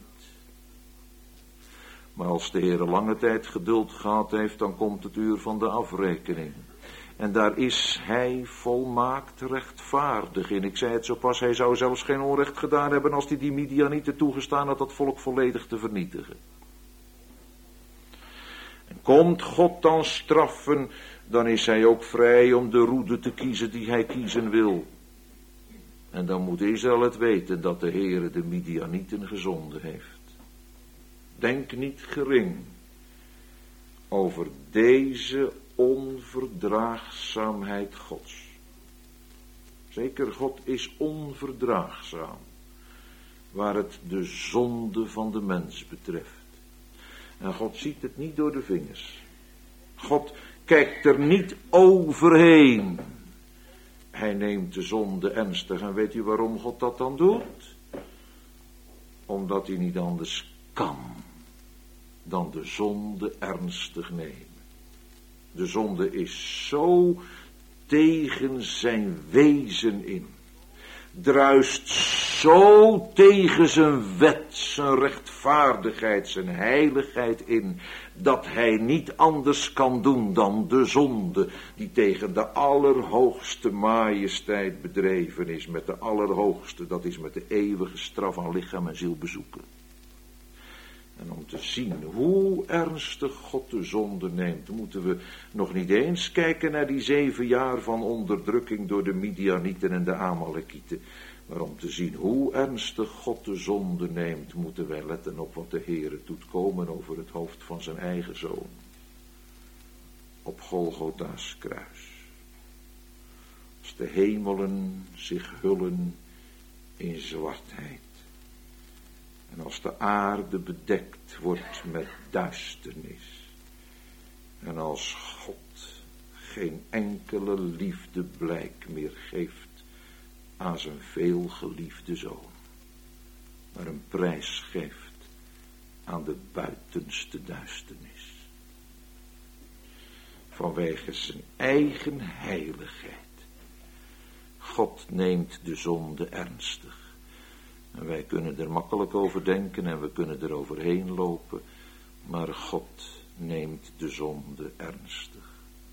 Maar als de Heere lange tijd geduld gehad heeft, dan komt het uur van de afrekening. En daar is hij volmaakt rechtvaardig in. Ik zei het zo pas, hij zou zelfs geen onrecht gedaan hebben als hij die Midianieten toegestaan had dat volk volledig te vernietigen. En komt God dan straffen, dan is hij ook vrij om de roede te kiezen die hij kiezen wil. En dan moet Israël het weten dat de Heere de Midianieten gezonden heeft. Denk niet gering over deze onverdraagzaamheid Gods. Zeker, God is onverdraagzaam waar het de zonde van de mens betreft. En God ziet het niet door de vingers. God kijkt er niet overheen. Hij neemt de zonde ernstig. En weet u waarom God dat dan doet? Omdat hij niet anders kan dan de zonde ernstig nemen. De zonde is zo tegen zijn wezen in. Druist zo tegen zijn wet, zijn rechtvaardigheid, zijn heiligheid in. Dat hij niet anders kan doen dan de zonde die tegen de allerhoogste majesteit bedreven is. Met de allerhoogste, dat is met de eeuwige straf aan lichaam en ziel bezoeken. En om te zien hoe ernstig God de zonde neemt, moeten we nog niet eens kijken naar die 7 jaar van onderdrukking door de Midianieten en de Amalekieten. Maar om te zien hoe ernstig God de zonde neemt, moeten wij letten op wat de Heere doet komen over het hoofd van zijn eigen zoon. Op Golgotha's kruis. Als de hemelen zich hullen in zwartheid. En als de aarde bedekt wordt met duisternis. En als God geen enkele liefdeblijk meer geeft aan zijn veelgeliefde zoon. Maar een prijs geeft aan de buitenste duisternis. Vanwege zijn eigen heiligheid. God neemt de zonde ernstig. En wij kunnen er makkelijk over denken en we kunnen er overheen lopen. Maar God neemt de zonde ernstig.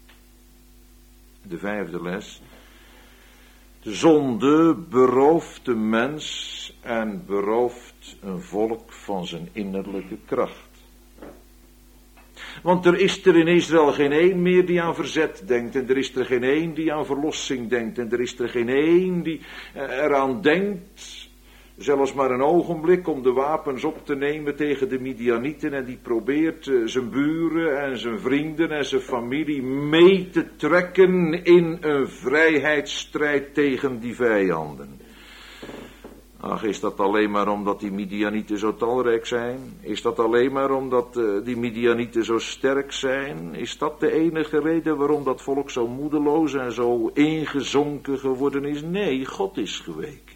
De 5e les. De zonde berooft de mens en berooft een volk van zijn innerlijke kracht. Want er is er in Israël geen één meer die aan verzet denkt. En er is er geen één die aan verlossing denkt. En er is er geen één die eraan denkt, zelfs maar een ogenblik, om de wapens op te nemen tegen de Midianieten. En die probeert zijn buren en zijn vrienden en zijn familie mee te trekken in een vrijheidsstrijd tegen die vijanden. Ach, is dat alleen maar omdat die Midianieten zo talrijk zijn? Is dat alleen maar omdat die Midianieten zo sterk zijn? Is dat de enige reden waarom dat volk zo moedeloos en zo ingezonken geworden is? Nee, God is geweken.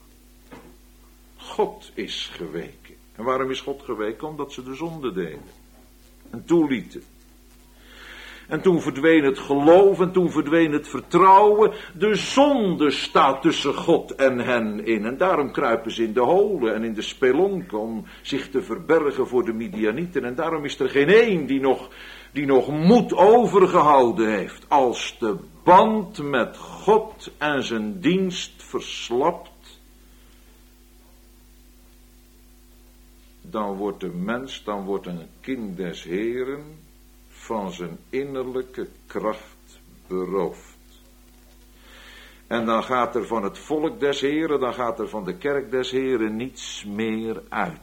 God is geweken. En waarom is God geweken? Omdat ze de zonde deden. En toelieten. En toen verdween het geloof en toen verdween het vertrouwen. De zonde staat tussen God en hen in. En daarom kruipen ze in de holen en in de spelonken om zich te verbergen voor de Midianieten. En daarom is er geen één die nog moed overgehouden heeft. Als de band met God en zijn dienst verslapt, dan wordt de mens, dan wordt een kind des Heeren van zijn innerlijke kracht beroofd. En dan gaat er van het volk des Heeren, dan gaat er van de kerk des Heeren niets meer uit.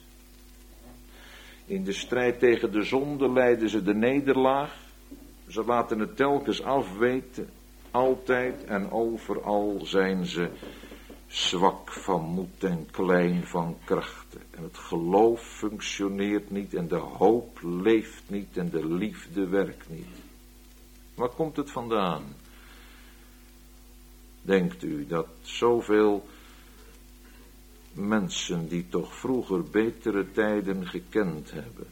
In de strijd tegen de zonde lijden ze de nederlaag. Ze laten het telkens afweten. Altijd en overal zijn ze zwak van moed en klein van krachten. En het geloof functioneert niet en de hoop leeft niet en de liefde werkt niet. Waar komt het vandaan? Denkt u dat zoveel mensen die toch vroeger betere tijden gekend hebben.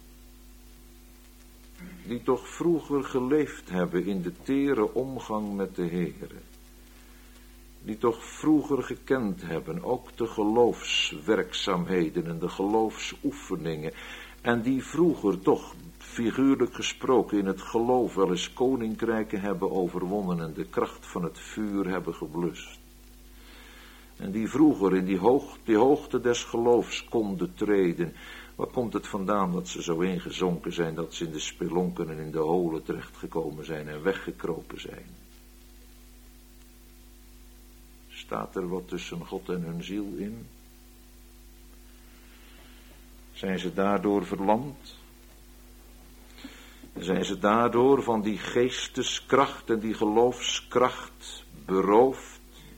Die toch vroeger geleefd hebben in de tere omgang met de Heere. Die toch vroeger gekend hebben, ook de geloofswerkzaamheden en de geloofsoefeningen. En die vroeger toch, figuurlijk gesproken, in het geloof wel eens koninkrijken hebben overwonnen en de kracht van het vuur hebben geblust. En die vroeger in die hoogte des geloofs konden treden. Waar komt het vandaan dat ze zo ingezonken zijn, dat ze in de spelonken en in de holen terechtgekomen zijn en weggekropen zijn? Staat er wat tussen God en hun ziel in? Zijn ze daardoor verlamd? Zijn ze daardoor van die geesteskracht en die geloofskracht beroofd?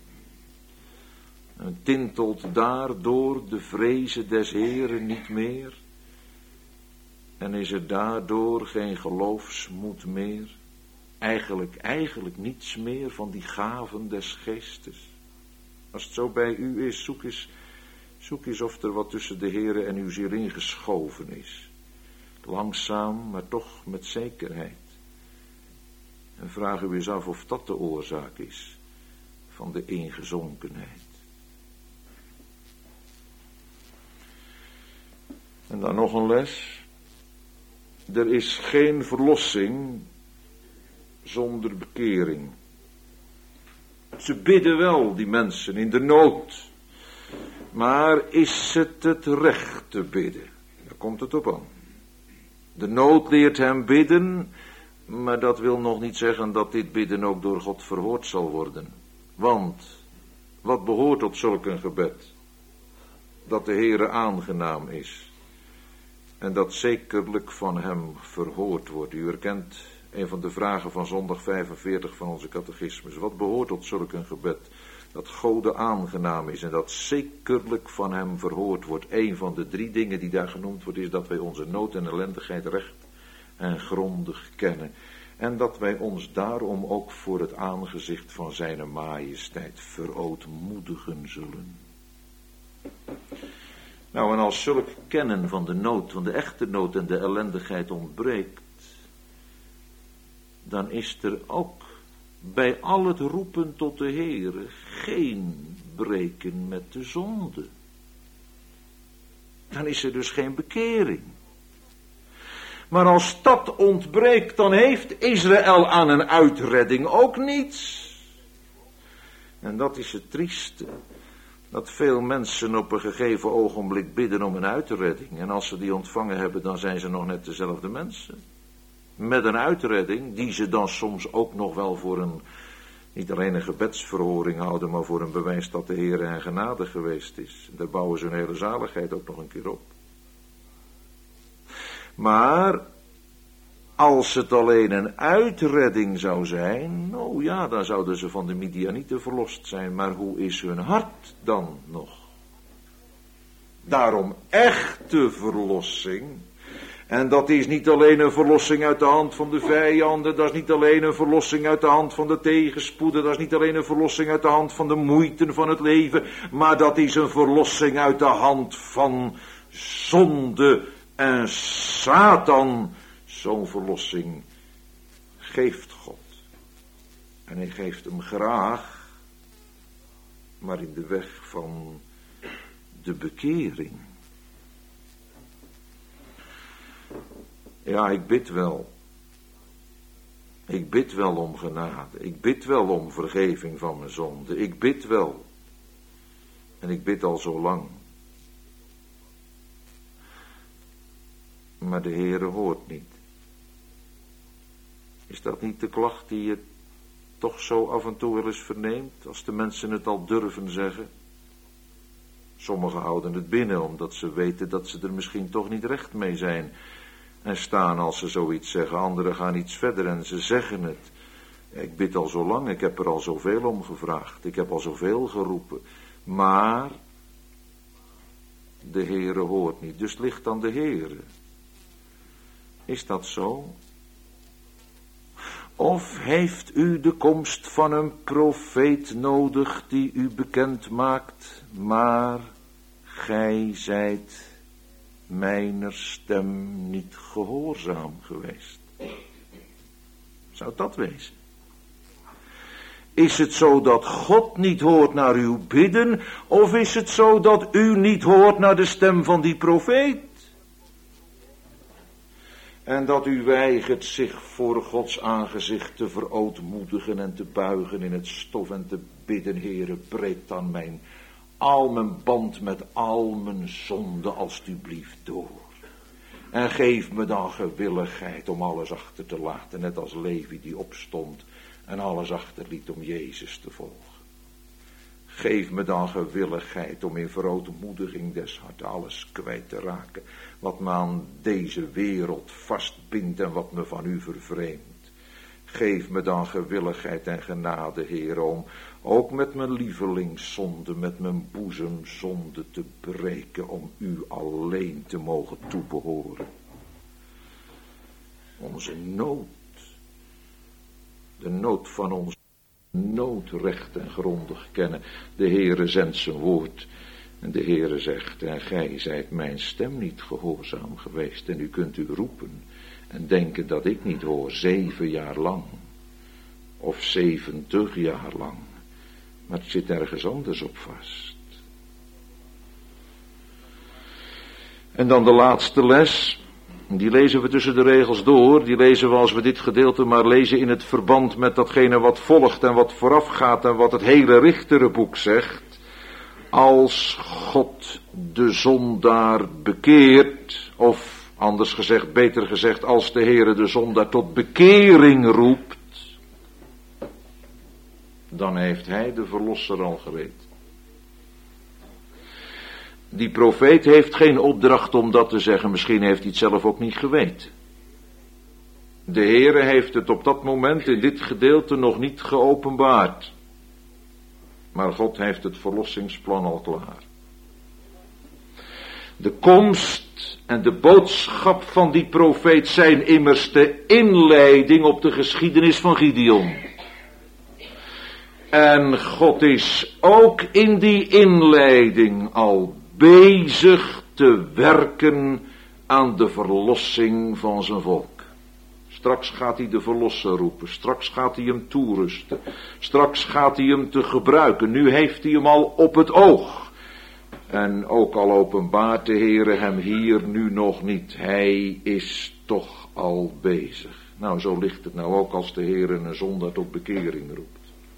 En tintelt daardoor de vreze des Heeren niet meer? En is er daardoor geen geloofsmoed meer? Eigenlijk niets meer van die gaven des geestes? Als het zo bij u is, zoek eens of er wat tussen de Heere en uw ziel ingeschoven is. Langzaam, maar toch met zekerheid. En vraag u eens af of dat de oorzaak is van de ingezonkenheid. En dan nog een les. Er is geen verlossing zonder bekering. Ze bidden wel, die mensen, in de nood. Maar is het recht te bidden? Daar komt het op aan. De nood leert hem bidden, maar dat wil nog niet zeggen dat dit bidden ook door God verhoord zal worden. Want, wat behoort tot zulk een gebed? Dat de Heere aangenaam is. En dat zekerlijk van hem verhoord wordt. U herkent een van de vragen van zondag 45 van onze catechismus. Wat behoort tot zulk een gebed? Dat Gode aangenaam is en dat zekerlijk van hem verhoord wordt. Een van de 3 dingen die daar genoemd wordt is dat wij onze nood en ellendigheid recht en grondig kennen. En dat wij ons daarom ook voor het aangezicht van zijn majesteit verootmoedigen zullen. Nou, en als zulk kennen van de nood, van de echte nood en de ellendigheid ontbreekt, dan is er ook bij al het roepen tot de Heere geen breken met de zonde. Dan is er dus geen bekering. Maar als dat ontbreekt, dan heeft Israël aan een uitredding ook niets. En dat is het trieste. Dat veel mensen op een gegeven ogenblik bidden om een uitredding. En als ze die ontvangen hebben, dan zijn ze nog net dezelfde mensen. Met een uitredding, die ze dan soms ook nog wel voor een, niet alleen een gebedsverhoring houden, maar voor een bewijs dat de Heere hen genadig geweest is. Daar bouwen ze hun hele zaligheid ook nog een keer op. Maar als het alleen een uitredding zou zijn, nou ja, dan zouden ze van de Midianieten verlost zijn. Maar hoe is hun hart dan nog? Daarom echte verlossing. En dat is niet alleen een verlossing uit de hand van de vijanden, dat is niet alleen een verlossing uit de hand van de tegenspoeden, dat is niet alleen een verlossing uit de hand van de moeiten van het leven, maar dat is een verlossing uit de hand van zonde en Satan. Zo'n verlossing geeft God. En hij geeft hem graag, maar in de weg van de bekering. Ja, ik bid wel. Ik bid wel om genade. Ik bid wel om vergeving van mijn zonde. Ik bid wel. En ik bid al zo lang. Maar de Heere hoort niet. Is dat niet de klacht die je toch zo af en toe wel eens verneemt, als de mensen het al durven zeggen? Sommigen houden het binnen, omdat ze weten dat ze er misschien toch niet recht mee zijn. En staan als ze zoiets zeggen. Anderen gaan iets verder en ze zeggen het. Ik bid al zo lang, ik heb er al zoveel om gevraagd. Ik heb al zoveel geroepen. Maar de Heere hoort niet. Dus het ligt aan de Heere. Is dat zo? Of heeft u de komst van een profeet nodig die u bekend maakt, maar gij zijt mijner stem niet gehoorzaam geweest. Zou dat wezen? Is het zo dat God niet hoort naar uw bidden, of is het zo dat u niet hoort naar de stem van die profeet? En dat u weigert zich voor Gods aangezicht te verootmoedigen en te buigen in het stof en te bidden, Heere, breek dan al mijn band met al mijn zonden alstublieft door. En geef me dan gewilligheid om alles achter te laten, net als Levi die opstond en alles achterliet om Jezus te volgen. Geef me dan gewilligheid om in verootmoediging des harten alles kwijt te raken wat me aan deze wereld vastbindt en wat me van u vervreemdt. Geef me dan gewilligheid en genade, Heer, om ook met mijn lievelingszonde, met mijn boezemzonde te breken, om u alleen te mogen toebehoren. Onze nood, de nood van ons nood recht en grondig kennen. De Heere zendt zijn woord en de Heere zegt, en gij zijt mijn stem niet gehoorzaam geweest en u kunt u roepen en denken dat ik niet hoor 7 jaar lang of 70 jaar lang, maar het zit ergens anders op vast. En dan de laatste les. Die lezen we tussen de regels door, die lezen we als we dit gedeelte maar lezen in het verband met datgene wat volgt en wat voorafgaat en wat het hele Richterenboek zegt. Als God de zondaar bekeert, of anders gezegd, beter gezegd, als de Heere de zondaar tot bekering roept, dan heeft hij de verlosser al gereed. Die profeet heeft geen opdracht om dat te zeggen. Misschien heeft hij het zelf ook niet geweten. De Heere heeft het op dat moment in dit gedeelte nog niet geopenbaard. Maar God heeft het verlossingsplan al klaar. De komst en de boodschap van die profeet zijn immers de inleiding op de geschiedenis van Gideon. En God is ook in die inleiding al bezig te werken aan de verlossing van zijn volk. Straks gaat hij de verlosser roepen, straks gaat hij hem toerusten, straks gaat hij hem te gebruiken. Nu heeft hij hem al op het oog. En ook al openbaart de Heere hem hier nu nog niet, hij is toch al bezig. Nou, zo ligt het nou ook als de Heere een zondaar tot bekering roept.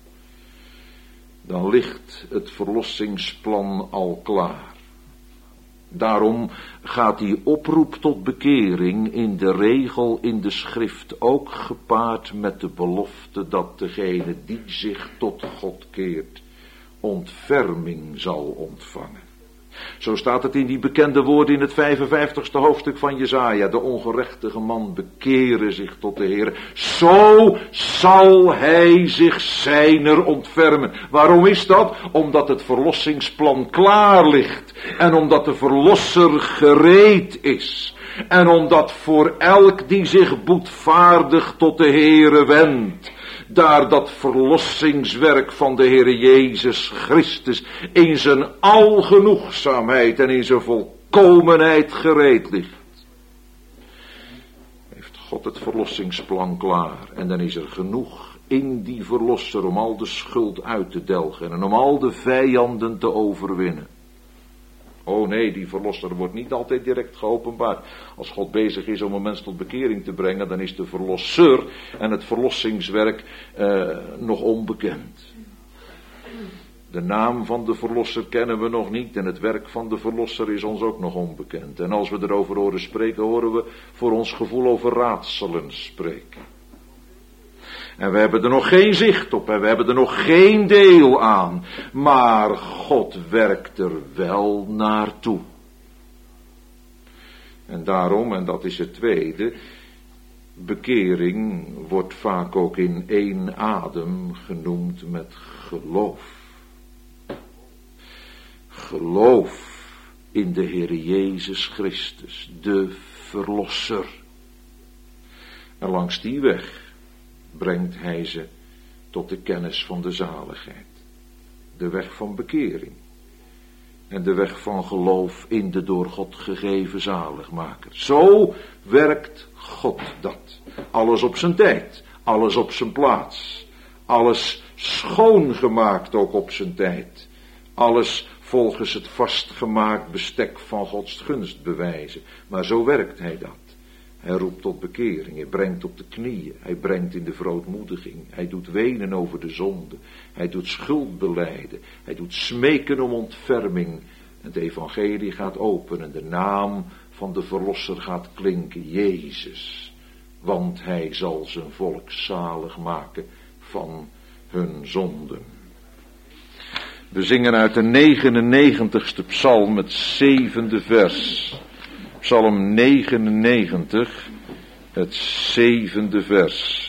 Dan ligt het verlossingsplan al klaar. Daarom gaat die oproep tot bekering in de regel in de schrift ook gepaard met de belofte dat degene die zich tot God keert ontferming zal ontvangen. Zo staat het in die bekende woorden in het 55ste hoofdstuk van Jesaja. De ongerechtige man bekeren zich tot de Heer. Zo zal hij zich zijner ontfermen. Waarom is dat? Omdat het verlossingsplan klaar ligt. En omdat de verlosser gereed is. En omdat voor elk die zich boetvaardig tot de Heere wendt, daar dat verlossingswerk van de Heere Jezus Christus in zijn algenoegzaamheid en in zijn volkomenheid gereed ligt. Heeft God het verlossingsplan klaar en dan is er genoeg in die verlosser om al de schuld uit te delgen en om al de vijanden te overwinnen. Oh nee, die verlosser wordt niet altijd direct geopenbaard. Als God bezig is om een mens tot bekering te brengen, dan is de verlosser en het verlossingswerk nog onbekend. De naam van de verlosser kennen we nog niet en het werk van de verlosser is ons ook nog onbekend. En als we erover horen spreken, horen we voor ons gevoel over raadselen spreken. En we hebben er nog geen zicht op en we hebben er nog geen deel aan. Maar God werkt er wel naartoe. En daarom, en dat is het tweede, bekering wordt vaak ook in één adem genoemd met geloof. Geloof in de Heere Jezus Christus, de Verlosser. En langs die weg brengt hij ze tot de kennis van de zaligheid. De weg van bekering. en de weg van geloof in de door God gegeven zaligmaker. Zo werkt God dat. Alles op zijn tijd, alles op zijn plaats, alles schoongemaakt ook op zijn tijd, alles volgens het vastgemaakt bestek van Gods gunstbewijzen. Maar zo werkt hij dat. Hij roept tot bekering, hij brengt op de knieën, hij brengt in de verootmoediging, hij doet wenen over de zonde, hij doet schuld belijden, hij doet smeken om ontferming. Het evangelie gaat open en de naam van de verlosser gaat klinken, Jezus. Want hij zal zijn volk zalig maken van hun zonden. We zingen uit de 99ste psalm, het 7e vers. Psalm 99, het 7e vers.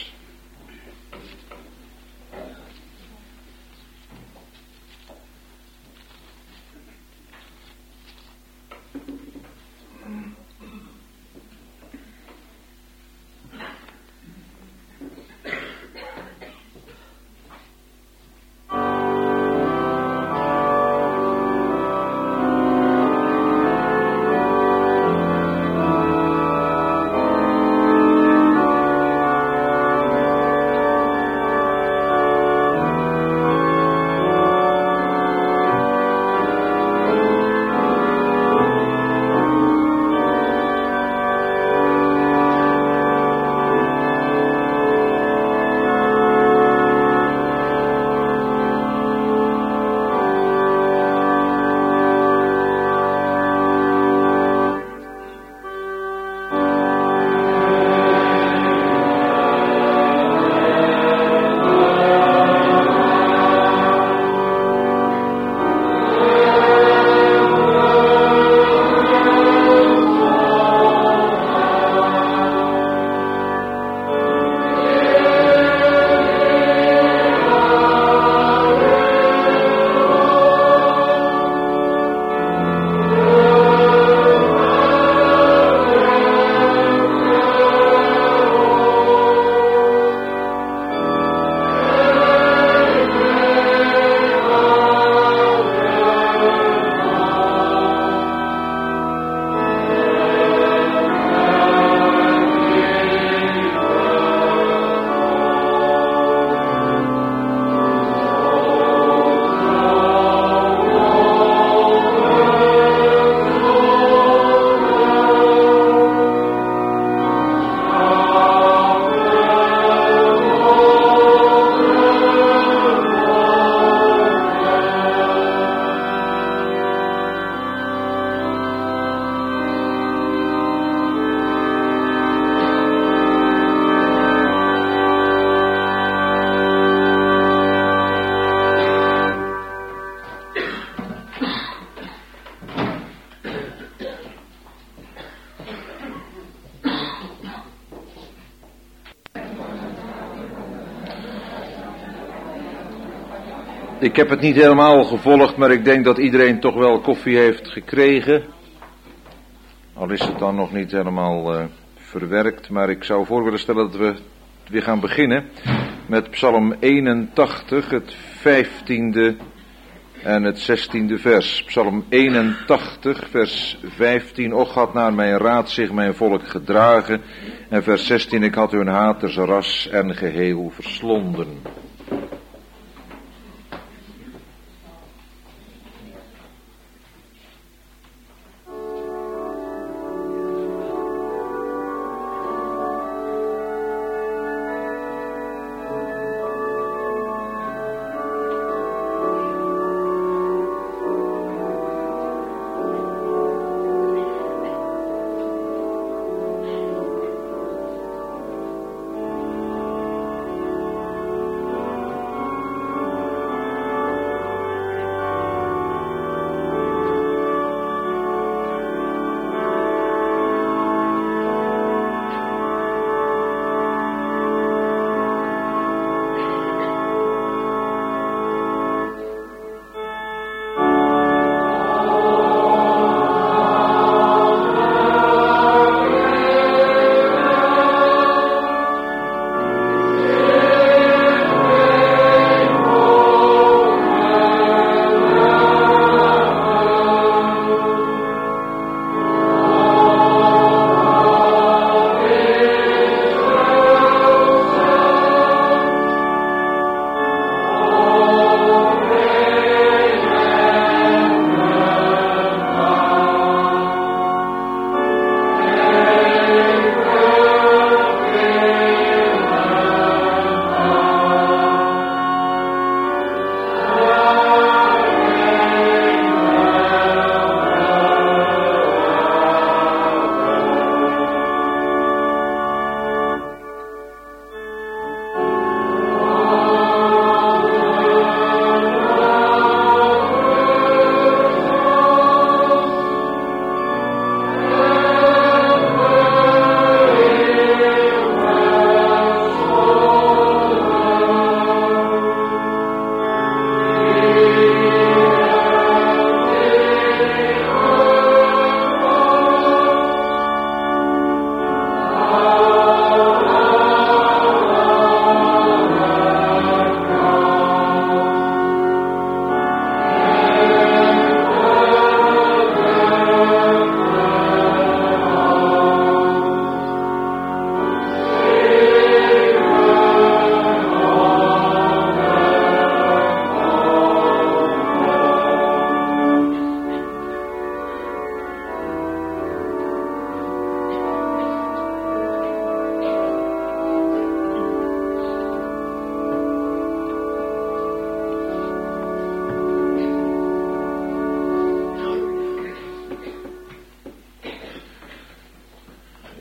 Ik heb het niet helemaal gevolgd, maar ik denk dat iedereen toch wel koffie heeft gekregen. Al is het dan nog niet helemaal verwerkt, maar ik zou voor willen stellen dat we weer gaan beginnen met Psalm 81, het 15e en het 16e vers. Psalm 81, vers 15. Och had naar mijn raad zich mijn volk gedragen. En vers 16. Ik had hun haters ras en geheel verslonden.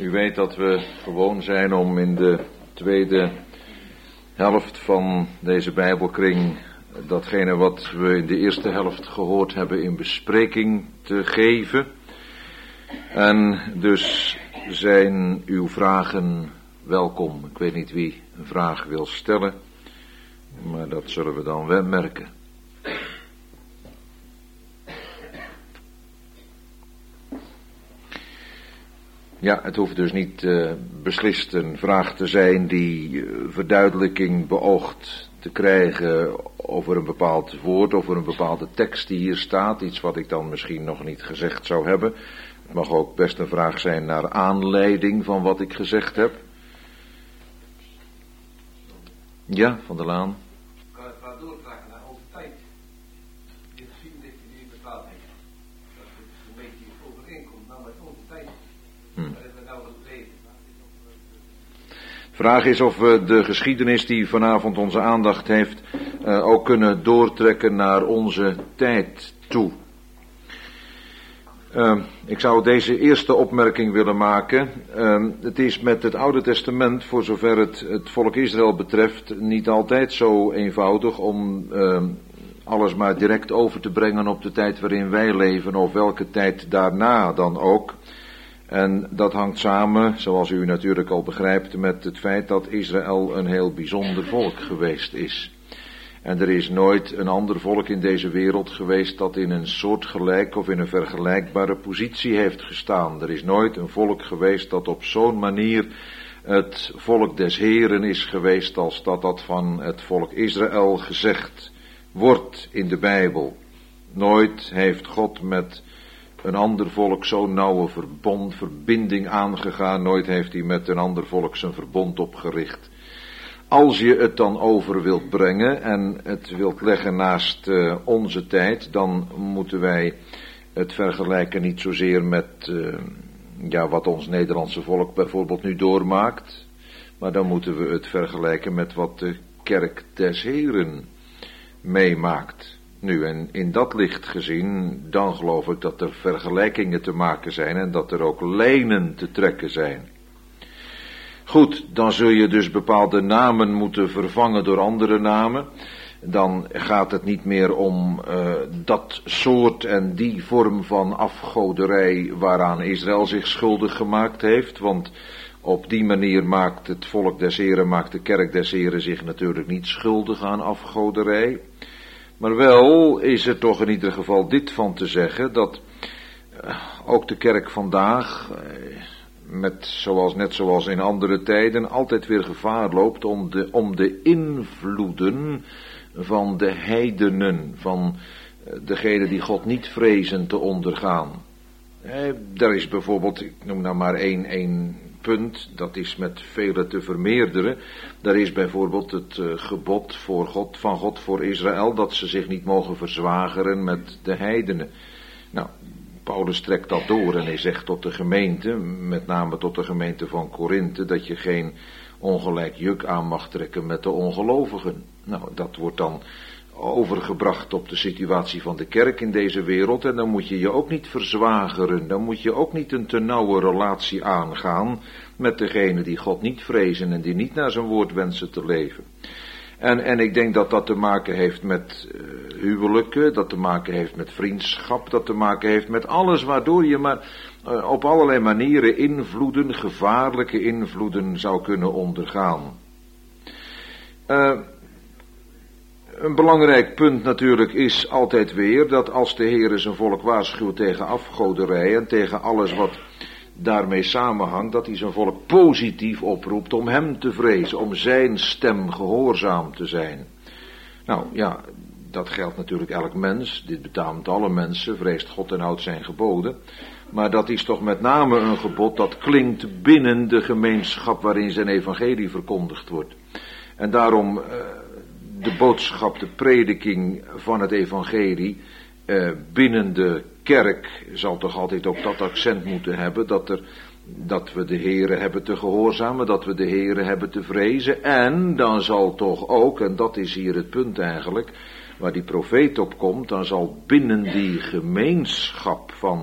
U weet dat we gewoon zijn om in de tweede helft van deze Bijbelkring datgene wat we in de eerste helft gehoord hebben in bespreking te geven. En dus zijn uw vragen welkom. Ik weet niet wie een vraag wil stellen, maar dat zullen we dan wel merken. Ja, het hoeft dus niet beslist een vraag te zijn die verduidelijking beoogt te krijgen over een bepaald woord, over een bepaalde tekst die hier staat. Iets wat ik dan misschien nog niet gezegd zou hebben. Het mag ook best een vraag zijn naar aanleiding van wat ik gezegd heb. Ja, Van der Laan. Ik kan het maar doorvragen naar onze tijd. Je ziet dat je die bepaald heeft. Dat het een beetje overeenkomt nou met onze tijd. Waar hebben we nou gelezen? De vraag is of we de geschiedenis die vanavond onze aandacht heeft ook kunnen doortrekken naar onze tijd toe. Ik zou deze eerste opmerking willen maken. Het is met het Oude Testament, voor zover het volk Israël betreft, niet altijd zo eenvoudig om alles maar direct over te brengen op de tijd waarin wij leven, of welke tijd daarna dan ook. En dat hangt samen, zoals u natuurlijk al begrijpt, met het feit dat Israël een heel bijzonder volk geweest is. En er is nooit een ander volk in deze wereld geweest dat in een soortgelijk of in een vergelijkbare positie heeft gestaan. Er is nooit een volk geweest dat op zo'n manier het volk des Heren is geweest als dat van het volk Israël gezegd wordt in de Bijbel. Nooit heeft God met een ander volk zo'n nauwe verbinding aangegaan. Nooit heeft hij met een ander volk zijn verbond opgericht. Als je het dan over wilt brengen en het wilt leggen naast onze tijd, dan moeten wij het vergelijken niet zozeer met wat ons Nederlandse volk bijvoorbeeld nu doormaakt, maar dan moeten we het vergelijken met wat de kerk des Heren meemaakt. Nu, en in dat licht gezien, dan geloof ik dat er vergelijkingen te maken zijn en dat er ook lijnen te trekken zijn. Goed, dan zul je dus bepaalde namen moeten vervangen door andere namen. Dan gaat het niet meer om dat soort en die vorm van afgoderij waaraan Israël zich schuldig gemaakt heeft. Want op die manier maakt het volk des Heren, maakt de kerk des Heren zich natuurlijk niet schuldig aan afgoderij. Maar wel is er toch in ieder geval dit van te zeggen, dat ook de kerk vandaag, net zoals in andere tijden, altijd weer gevaar loopt om de invloeden van de heidenen, van degenen die God niet vrezen, te ondergaan. Daar is bijvoorbeeld, ik noem nou maar één punt, dat is met vele te vermeerderen. Daar is bijvoorbeeld het gebod van God voor Israël, dat ze zich niet mogen verzwageren met de heidenen. Nou, Paulus trekt dat door en hij zegt tot de gemeente, met name tot de gemeente van Korinthe, dat je geen ongelijk juk aan mag trekken met de ongelovigen. Nou, dat wordt dan overgebracht op de situatie van de kerk in deze wereld en dan moet je je ook niet verzwageren, dan moet je ook niet een te nauwe relatie aangaan met degenen die God niet vrezen en die niet naar zijn woord wensen te leven. En ik denk dat dat te maken heeft met huwelijken, dat te maken heeft met vriendschap, dat te maken heeft met alles waardoor je maar op allerlei manieren invloeden, gevaarlijke invloeden zou kunnen ondergaan. Een belangrijk punt natuurlijk is altijd weer dat als de Heere zijn volk waarschuwt tegen afgoderij en tegen alles wat daarmee samenhangt, dat hij zijn volk positief oproept om hem te vrezen, om zijn stem gehoorzaam te zijn. Nou ja, dat geldt natuurlijk elk mens, dit betaamt alle mensen, vreest God en houdt zijn geboden. Maar dat is toch met name een gebod dat klinkt binnen de gemeenschap waarin zijn evangelie verkondigd wordt. En daarom de boodschap, de prediking van het evangelie binnen de kerk zal toch altijd ook dat accent moeten hebben, dat we de Heere hebben te gehoorzamen, dat we de Heere hebben te vrezen. En dan zal toch ook, en dat is hier het punt eigenlijk, waar die profeet op komt, dan zal binnen die gemeenschap van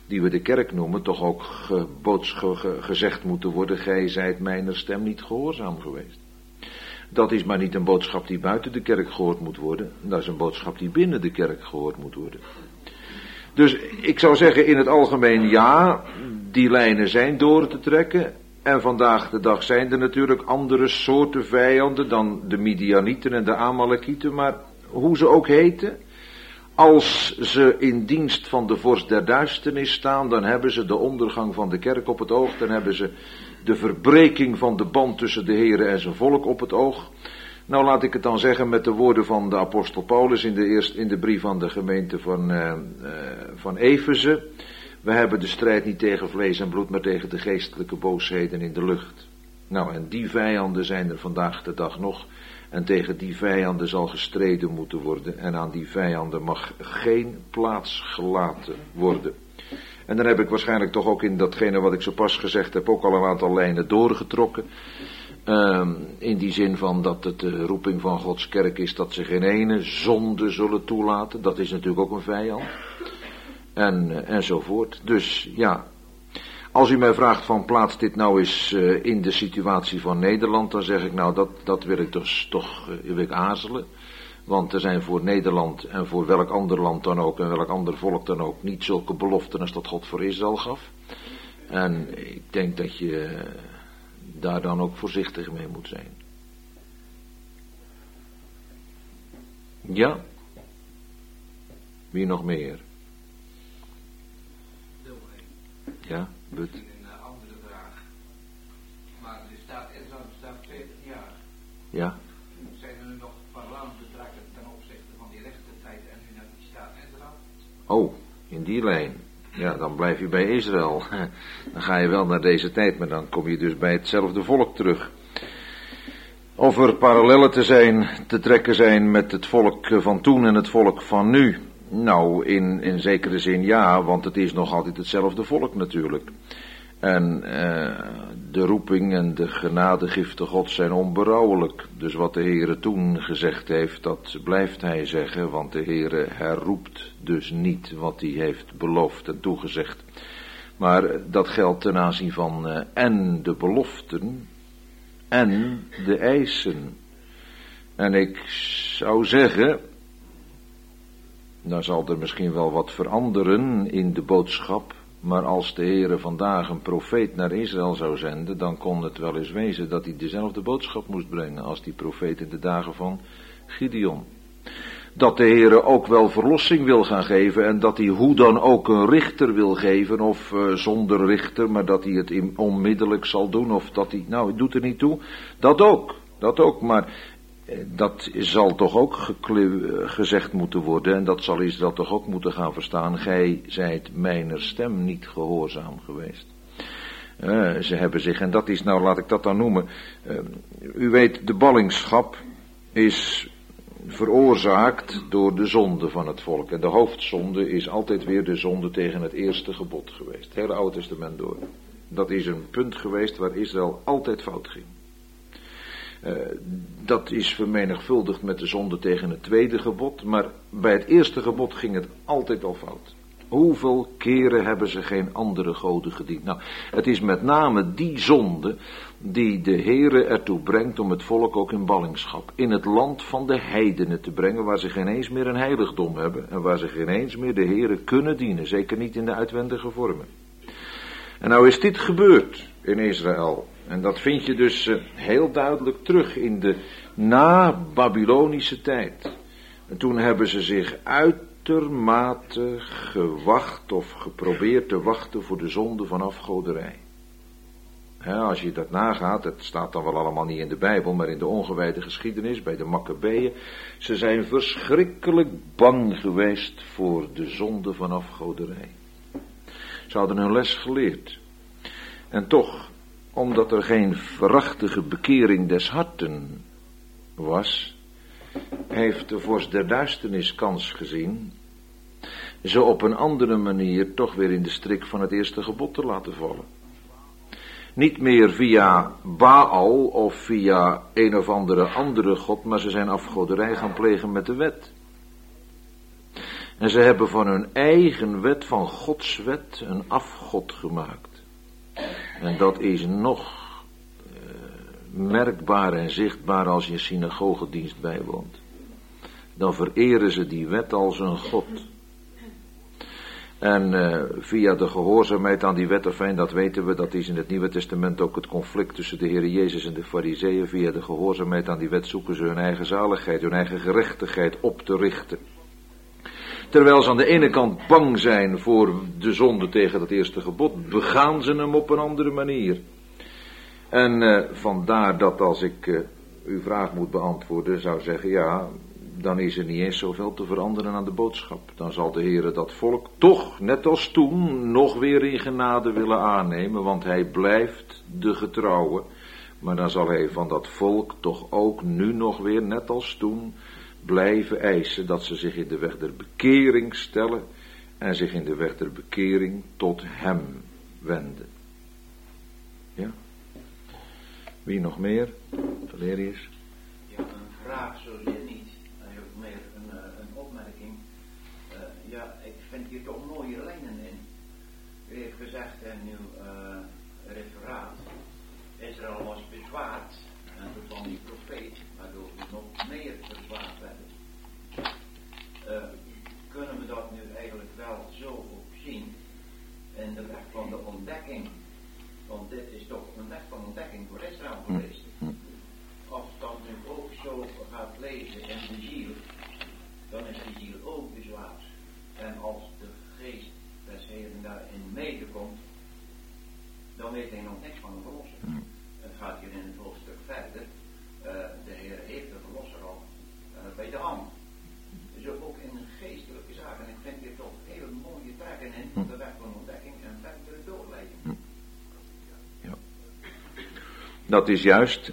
die we de kerk noemen, toch ook gezegd moeten worden, gij zijt mijner stem niet gehoorzaam geweest. Dat is maar niet een boodschap die buiten de kerk gehoord moet worden, dat is een boodschap die binnen de kerk gehoord moet worden. Dus ik zou zeggen in het algemeen ja, die lijnen zijn door te trekken. En vandaag de dag zijn er natuurlijk andere soorten vijanden dan de Midianieten en de Amalekieten, maar hoe ze ook heten, als ze in dienst van de vorst der duisternis staan, dan hebben ze de ondergang van de kerk op het oog, dan hebben ze de verbreking van de band tussen de Here en zijn volk op het oog. Nou laat ik het dan zeggen met de woorden van de apostel Paulus in de brief aan de gemeente van Efeze. We hebben de strijd niet tegen vlees en bloed, maar tegen de geestelijke boosheden in de lucht. Nou, en die vijanden zijn er vandaag de dag nog. En tegen die vijanden zal gestreden moeten worden. En aan die vijanden mag geen plaats gelaten worden. En dan heb ik waarschijnlijk toch ook in datgene wat ik zo pas gezegd heb ook al een aantal lijnen doorgetrokken. In die zin van dat het de roeping van Gods kerk is dat ze geen ene zonde zullen toelaten. Dat is natuurlijk ook een vijand. Enzovoort. Dus ja, als u mij vraagt van plaats dit nou eens in de situatie van Nederland, dan zeg ik nou dat wil ik dus toch wil ik aarzelen. Want er zijn voor Nederland en voor welk ander land dan ook en welk ander volk dan ook niet zulke beloften als dat God voor Israël gaf. En ik denk dat je daar dan ook voorzichtig mee moet zijn. Ja? Wie nog meer? Ja, but. Een andere vraag. Maar er staat Israël 40 jaar. Ja. Zijn er nu nog parallelbedragen ten opzichte van die rechte tijd en nu naar die staat Israël? Oh, in die lijn. Ja, dan blijf je bij Israël. Dan ga je wel naar deze tijd, maar dan kom je dus bij hetzelfde volk terug. Of er parallellen te trekken zijn met het volk van toen en het volk van nu. Nou, in zekere zin ja, want het is nog altijd hetzelfde volk natuurlijk. En de roeping en de genadegiften Gods zijn onberouwelijk. Dus wat de Heere toen gezegd heeft, dat blijft hij zeggen. Want de Heere herroept dus niet wat hij heeft beloofd en toegezegd. Maar dat geldt ten aanzien van en de beloften en de eisen. En ik zou zeggen, dan zal er misschien wel wat veranderen in de boodschap. Maar als de Heere vandaag een profeet naar Israël zou zenden, dan kon het wel eens wezen dat hij dezelfde boodschap moest brengen als die profeet in de dagen van Gideon. Dat de Heere ook wel verlossing wil gaan geven en dat hij hoe dan ook een richter wil geven of zonder richter, maar dat hij het onmiddellijk zal doen of dat hij, nou het doet er niet toe. Dat ook, maar dat zal toch ook gezegd moeten worden en dat zal Israël toch ook moeten gaan verstaan. Gij zijt mijner stem niet gehoorzaam geweest. Ze hebben zich, en dat is nou, laat ik dat dan noemen. U weet, de ballingschap is veroorzaakt door de zonde van het volk. En de hoofdzonde is altijd weer de zonde tegen het eerste gebod geweest. Het hele Oude Testament door. Dat is een punt geweest waar Israël altijd fout ging. Dat is vermenigvuldigd met de zonde tegen het tweede gebod, maar bij het eerste gebod ging het altijd al fout. Hoeveel keren hebben ze geen andere goden gediend? Nou, het is met name die zonde die de Heere ertoe brengt om het volk ook in ballingschap, in het land van de heidenen te brengen, waar ze geen eens meer een heiligdom hebben en waar ze geen eens meer de Heere kunnen dienen, zeker niet in de uitwendige vormen. En nou is dit gebeurd in Israël. En dat vind je dus heel duidelijk terug in de na-Babylonische tijd. En toen hebben ze zich uitermate gewacht of geprobeerd te wachten voor de zonde van afgoderij. Als je dat nagaat, het staat dan wel allemaal niet in de Bijbel, maar in de ongewijde geschiedenis bij de Makkabeeën. Ze zijn verschrikkelijk bang geweest voor de zonde van afgoderij. Ze hadden hun les geleerd. En toch, omdat er geen verachtige bekering des harten was, heeft de vorst der duisternis kans gezien ze op een andere manier toch weer in de strik van het eerste gebod te laten vallen. Niet meer via Baal of via een of andere god, maar ze zijn afgoderij gaan plegen met de wet. En ze hebben van hun eigen wet, van Gods wet, een afgod gemaakt. En dat is nog merkbaar en zichtbaar als je synagogedienst bijwoont. Dan vereren ze die wet als een god. En via de gehoorzaamheid aan die wet, fijn, dat weten we, dat is in het Nieuwe Testament ook het conflict tussen de Heer Jezus en de Farizeeën. Via de gehoorzaamheid aan die wet zoeken ze hun eigen zaligheid, hun eigen gerechtigheid op te richten. Terwijl ze aan de ene kant bang zijn voor de zonde tegen het eerste gebod, begaan ze hem op een andere manier. En vandaar dat als ik uw vraag moet beantwoorden, zou zeggen, ja, dan is er niet eens zoveel te veranderen aan de boodschap. Dan zal de Heer dat volk toch, net als toen, nog weer in genade willen aannemen, want hij blijft de getrouwe. Maar dan zal hij van dat volk toch ook nu nog weer, net als toen, blijven eisen dat ze zich in de weg der bekering stellen en zich in de weg der bekering tot hem wenden. Ja? Wie nog meer? Valerius? Ja, een vraag zozeer niet. Ook meer een opmerking. Ja, ik vind hier toch mooie lijnen in. U heeft gezegd in uw referaat, Israël was bezwaard. En toen kwam die profeet, waardoor we nog meer bezwaard werden. Kunnen we dat nu eigenlijk wel zo ook zien in de weg van de ontdekking? Want dit is toch een weg van ontdekking voor Israël geweest. Als dat nu ook zo gaat lezen in de ziel, dan is de ziel ook bezwaard. En als de geest des Heeren daarin medekomt, dan weet hij nog niks van de verlosser. Het gaat hier in het hoofdstuk verder. De Heer heeft de verlosser al bij de hand. Dus ook in een geestelijke zaak. En ik vind hier toch hele mooie trekken in op de weg van ontdekking en verdere doorleiding. Ja. Dat is juist.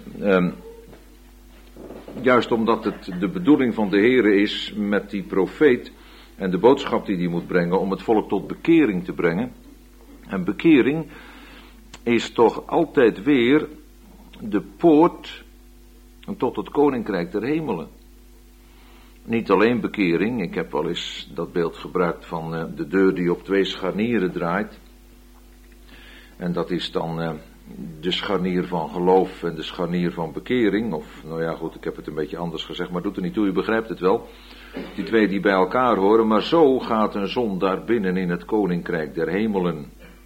Juist omdat het de bedoeling van de Heere is met die profeet en de boodschap die hij moet brengen om het volk tot bekering te brengen. En bekering is toch altijd weer de poort tot het koninkrijk der hemelen. Niet alleen bekering, ik heb wel eens dat beeld gebruikt van de deur die op 2 scharnieren draait. En dat is dan de scharnier van geloof en de scharnier van bekering. Of, nou ja goed, ik heb het een beetje anders gezegd, maar doet er niet toe, u begrijpt het wel. Die twee die bij elkaar horen, maar zo gaat een zondaar binnen in het koninkrijk der hemelen.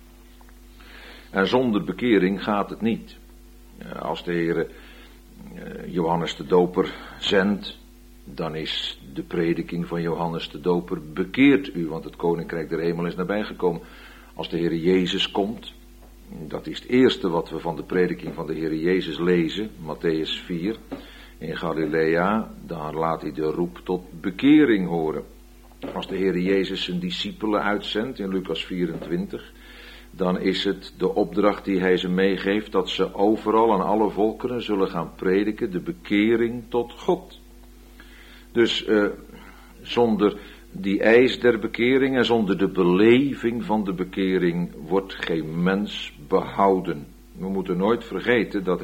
En zonder bekering gaat het niet. Als de Heer Johannes de Doper zendt, dan is de prediking van Johannes de Doper bekeert u, want het koninkrijk der hemel is nabijgekomen. Als de Heer Jezus komt, dat is het eerste wat we van de prediking van de Heer Jezus lezen, Mattheüs 4, in Galilea, dan laat hij de roep tot bekering horen. Als de Heer Jezus zijn discipelen uitzendt in Lucas 24, dan is het de opdracht die hij ze meegeeft dat ze overal aan alle volkeren zullen gaan prediken de bekering tot God. Dus zonder die eis der bekering en zonder de beleving van de bekering wordt geen mens behouden. We moeten nooit vergeten, dat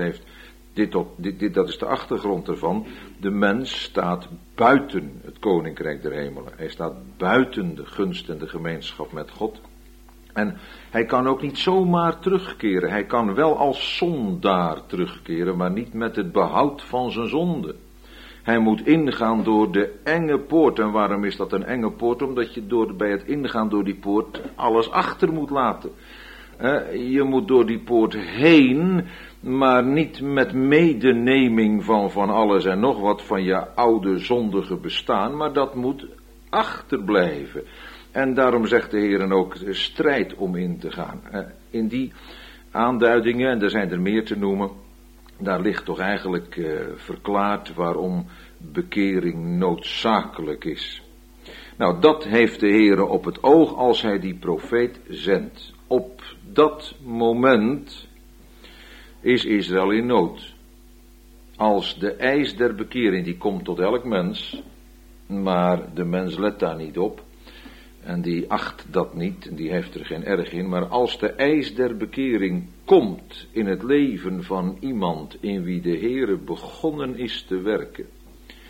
is de achtergrond ervan. De mens staat buiten het koninkrijk der hemelen. Hij staat buiten de gunst en de gemeenschap met God. En hij kan ook niet zomaar terugkeren. Hij kan wel als zondaar terugkeren, maar niet met het behoud van zijn zonde. Hij moet ingaan door de enge poort. En waarom is dat een enge poort? Omdat je bij het ingaan door die poort alles achter moet laten. Je moet door die poort heen, maar niet met medeneming van alles en nog wat van je oude zondige bestaan, maar dat moet achterblijven. En daarom zegt de Heer ook strijd om in te gaan. In die aanduidingen, en er zijn er meer te noemen, daar ligt toch eigenlijk verklaard waarom bekering noodzakelijk is. Nou, dat heeft de Heer op het oog als hij die profeet zendt. Op dat moment is Israël in nood. Als de eis der bekering, die komt tot elk mens, maar de mens let daar niet op. En die acht dat niet, en die heeft er geen erg in. Maar als de eis der bekering komt in het leven van iemand in wie de Heere begonnen is te werken,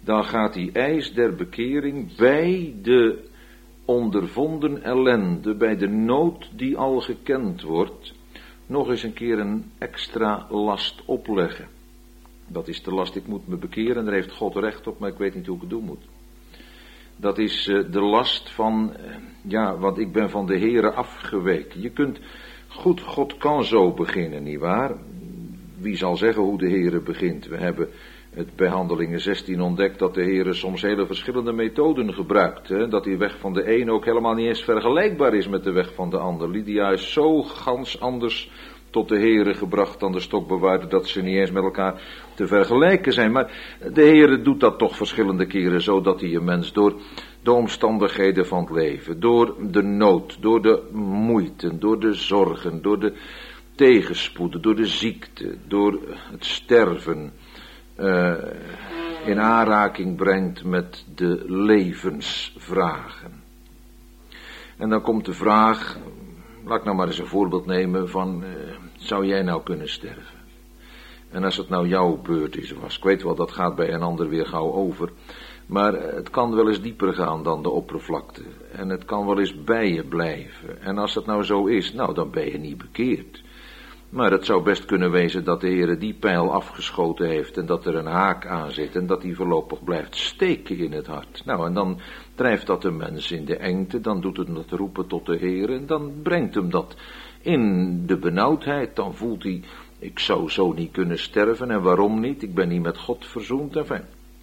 dan gaat die eis der bekering bij de ondervonden ellende, bij de nood die al gekend wordt, nog eens een keer een extra last opleggen. Dat is de last, ik moet me bekeren, daar heeft God recht op, maar ik weet niet hoe ik het doen moet. Dat is de last van, want ik ben van de Heere afgeweken. Je kunt, goed, God kan zo beginnen, nietwaar? Wie zal zeggen hoe de Heere begint? We hebben het bij Handelingen 16 ontdekt dat de Heere soms hele verschillende methoden gebruikt. Hè? Dat die weg van de een ook helemaal niet eens vergelijkbaar is met de weg van de ander. Lydia is zo gans anders tot de Heere gebracht dan de stokbewaarder, dat ze niet eens met elkaar te vergelijken zijn. Maar de Heere doet dat toch verschillende keren, zodat hij een mens door de omstandigheden van het leven, door de nood, door de moeite, door de zorgen, door de tegenspoeden, door de ziekte, door het sterven, in aanraking brengt met de levensvragen. En dan komt de vraag, laat ik nou maar eens een voorbeeld nemen van, zou jij nou kunnen sterven? En als het nou jouw beurt is, ik weet wel, dat gaat bij een ander weer gauw over, maar het kan wel eens dieper gaan dan de oppervlakte. En het kan wel eens bij je blijven. En als het nou zo is, nou dan ben je niet bekeerd. Maar het zou best kunnen wezen dat de Heere die pijl afgeschoten heeft en dat er een haak aan zit en dat die voorlopig blijft steken in het hart. Nou, en dan drijft dat de mens in de engte, dan doet het dat roepen tot de Heere en dan brengt hem dat in de benauwdheid. Dan voelt hij, ik zou zo niet kunnen sterven en waarom niet? Ik ben niet met God verzoend. Enfin.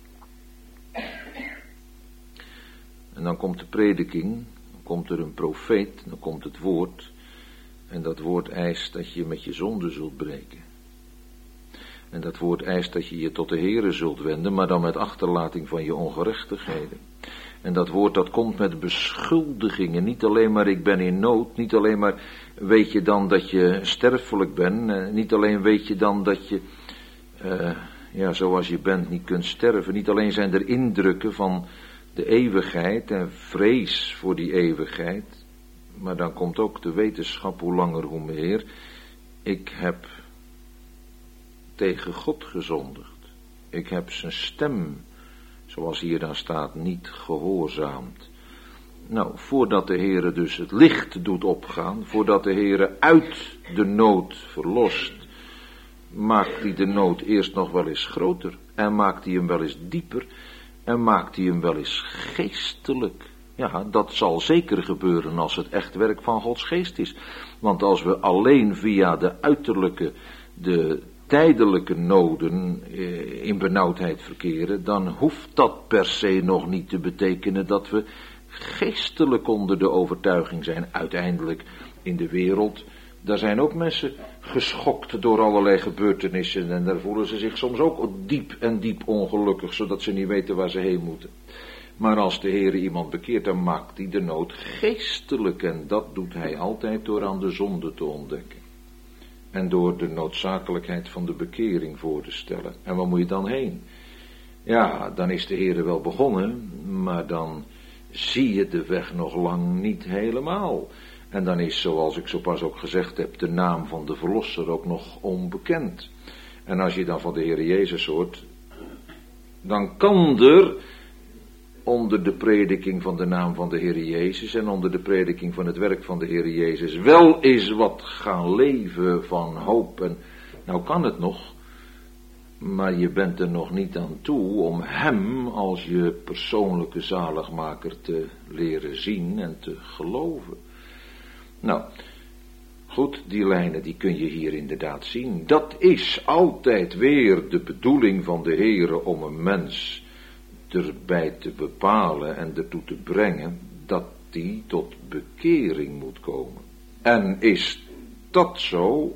En dan komt de prediking, dan komt er een profeet, dan komt het woord. En dat woord eist dat je met je zonde zult breken. En dat woord eist dat je je tot de Heere zult wenden, maar dan met achterlating van je ongerechtigheden. En dat woord dat komt met beschuldigingen. Niet alleen maar ik ben in nood, niet alleen maar weet je dan dat je sterfelijk bent. Niet alleen weet je dan dat je, zoals je bent niet kunt sterven. Niet alleen zijn er indrukken van de eeuwigheid en vrees voor die eeuwigheid. Maar dan komt ook de wetenschap, hoe langer hoe meer. Ik heb tegen God gezondigd. Ik heb zijn stem, zoals hier dan staat, niet gehoorzaamd. Nou, voordat de Heere dus het licht doet opgaan, voordat de Heere uit de nood verlost, maakt hij de nood eerst nog wel eens groter. En maakt hij hem wel eens dieper. En maakt hij hem wel eens geestelijk. Ja, dat zal zeker gebeuren als het echt werk van Gods geest is. Want als we alleen via de uiterlijke, de tijdelijke noden in benauwdheid verkeren, dan hoeft dat per se nog niet te betekenen dat we geestelijk onder de overtuiging zijn. Uiteindelijk in de wereld, daar zijn ook mensen geschokt door allerlei gebeurtenissen en daar voelen ze zich soms ook diep ongelukkig, zodat ze niet weten waar ze heen moeten. Maar als de Heere iemand bekeert, dan maakt hij de nood geestelijk. En dat doet hij altijd door aan de zonde te ontdekken. En door de noodzakelijkheid van de bekering voor te stellen. En waar moet je dan heen? Ja, dan is de Heere wel begonnen, maar dan zie je de weg nog lang niet helemaal. En dan is, zoals ik zo pas ook gezegd heb, de naam van de Verlosser ook nog onbekend. En als je dan van de Heere Jezus hoort, dan kan er onder de prediking van de naam van de Heere Jezus en onder de prediking van het werk van de Heere Jezus wel eens wat gaan leven van hoop. En nou kan het nog, maar je bent er nog niet aan toe om hem als je persoonlijke zaligmaker te leren zien en te geloven. Nou, goed, die lijnen die kun je hier inderdaad zien. Dat is altijd weer de bedoeling van de Heere om een mens erbij te bepalen en ertoe te brengen dat die tot bekering moet komen. En is dat zo?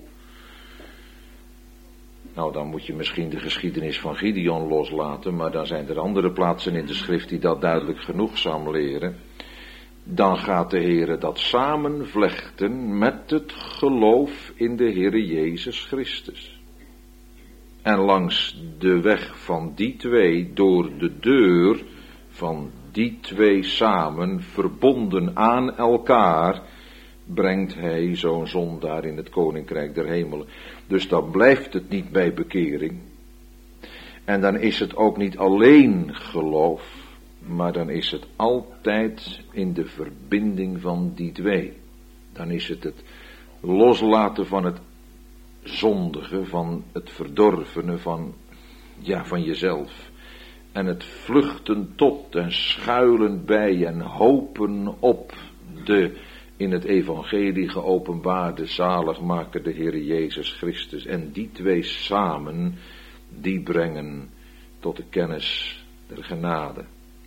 Nou, dan moet je misschien de geschiedenis van Gideon loslaten, maar dan zijn er andere plaatsen in de schrift die dat duidelijk genoegzaam leren. Dan gaat de Heere dat samenvlechten met het geloof in de Heere Jezus Christus. En langs de weg van die twee, door de deur van die twee samen, verbonden aan elkaar, brengt hij zo'n zondaar in het koninkrijk der hemelen. Dus dan blijft het niet bij bekering. En dan is het ook niet alleen geloof, maar dan is het altijd in de verbinding van die twee. Dan is het loslaten van het zondige, van het verdorvene, van jezelf. En het vluchten tot en schuilen bij en hopen op de in het evangelie geopenbaarde zaligmaker, de Heer Jezus Christus. En die twee samen, die brengen tot de kennis der genade.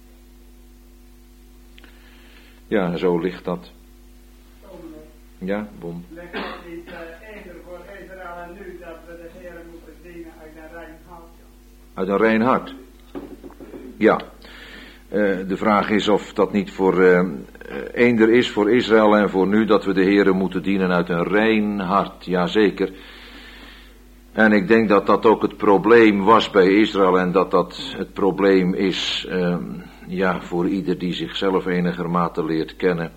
Ja, zo ligt dat. Ja, Bon. Leg dat niet eerder voor Israël en nu dat we de Heer moeten dienen uit een rein hart? Uit een rein hart? Ja. De vraag is of dat niet voor eender is voor Israël en voor nu dat we de Heer moeten dienen uit een rein hart. Jazeker. En ik denk dat dat ook het probleem was bij Israël en dat dat het probleem is, voor ieder die zichzelf enigermate leert kennen.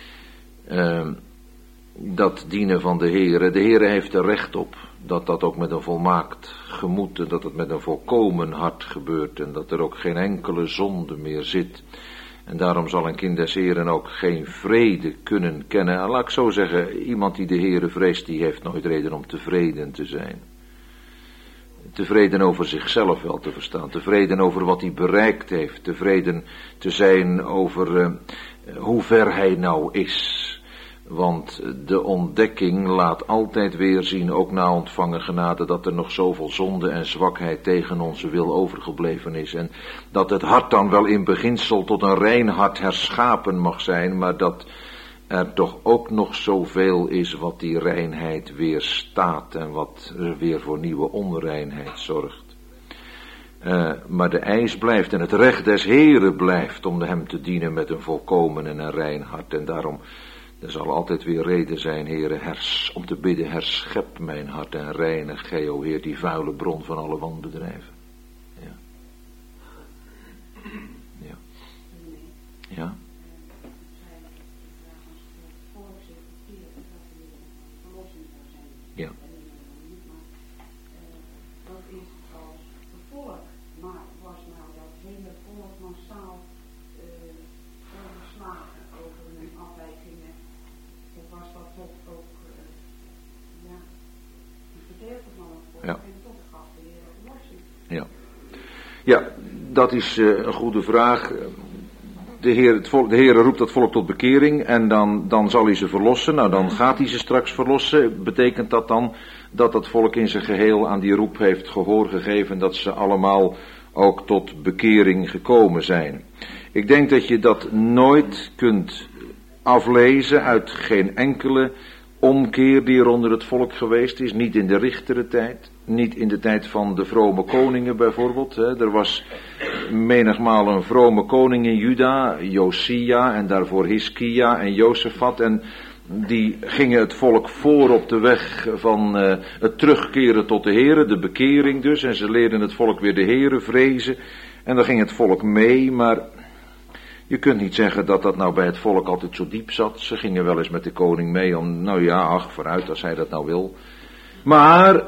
Dat dienen van de Heere. De Heere heeft er recht op dat dat ook met een volmaakt gemoed en dat het met een volkomen hart gebeurt en dat er ook geen enkele zonde meer zit. En daarom zal een kind des Heeren ook geen vrede kunnen kennen. En laat ik zo zeggen, iemand die de Heere vreest, die heeft nooit reden om tevreden te zijn. Tevreden over zichzelf wel te verstaan, tevreden over wat hij bereikt heeft, tevreden te zijn over hoe ver hij nou is. Want de ontdekking laat altijd weer zien, ook na ontvangen genade, dat er nog zoveel zonde en zwakheid tegen onze wil overgebleven is. En dat het hart dan wel in beginsel tot een rein hart herschapen mag zijn, maar dat er toch ook nog zoveel is wat die reinheid weerstaat en wat er weer voor nieuwe onreinheid zorgt. Maar de eis blijft en het recht des Heeren blijft om hem te dienen met een volkomen en een rein hart. En daarom, er zal altijd weer reden zijn, Heere, om te bidden, herschep mijn hart en reinig gij, o Heer, die vuile bron van alle wanbedrijven. Ja. Ja. Ja. Ja. Dat is als gevolg, maar was nou dat hele volk massaal overslagen over hun afwijkingen, of was dat toch ook een gedeelte van het volk en toch gaf de Heer verlossing? Ja. Ja, dat is een goede vraag. De Heer roept dat volk tot bekering en dan zal hij ze verlossen. Nou, dan gaat hij ze straks verlossen. Betekent dat dan dat dat volk in zijn geheel aan die roep heeft gehoor gegeven, dat ze allemaal ook tot bekering gekomen zijn? Ik denk dat je dat nooit kunt aflezen uit geen enkele omkeer die er onder het volk geweest is. Niet in de richterentijd, niet in de tijd van de vrome koningen bijvoorbeeld. Er was menigmaal een vrome koning in Juda, Josia en daarvoor Hiskia en Jozefat. En die gingen het volk voor op de weg van het terugkeren tot de Heere, de bekering dus. En ze leerden het volk weer de Heere vrezen. En dan ging het volk mee, maar je kunt niet zeggen dat dat nou bij het volk altijd zo diep zat. Ze gingen wel eens met de koning mee om, vooruit als hij dat nou wil. Maar,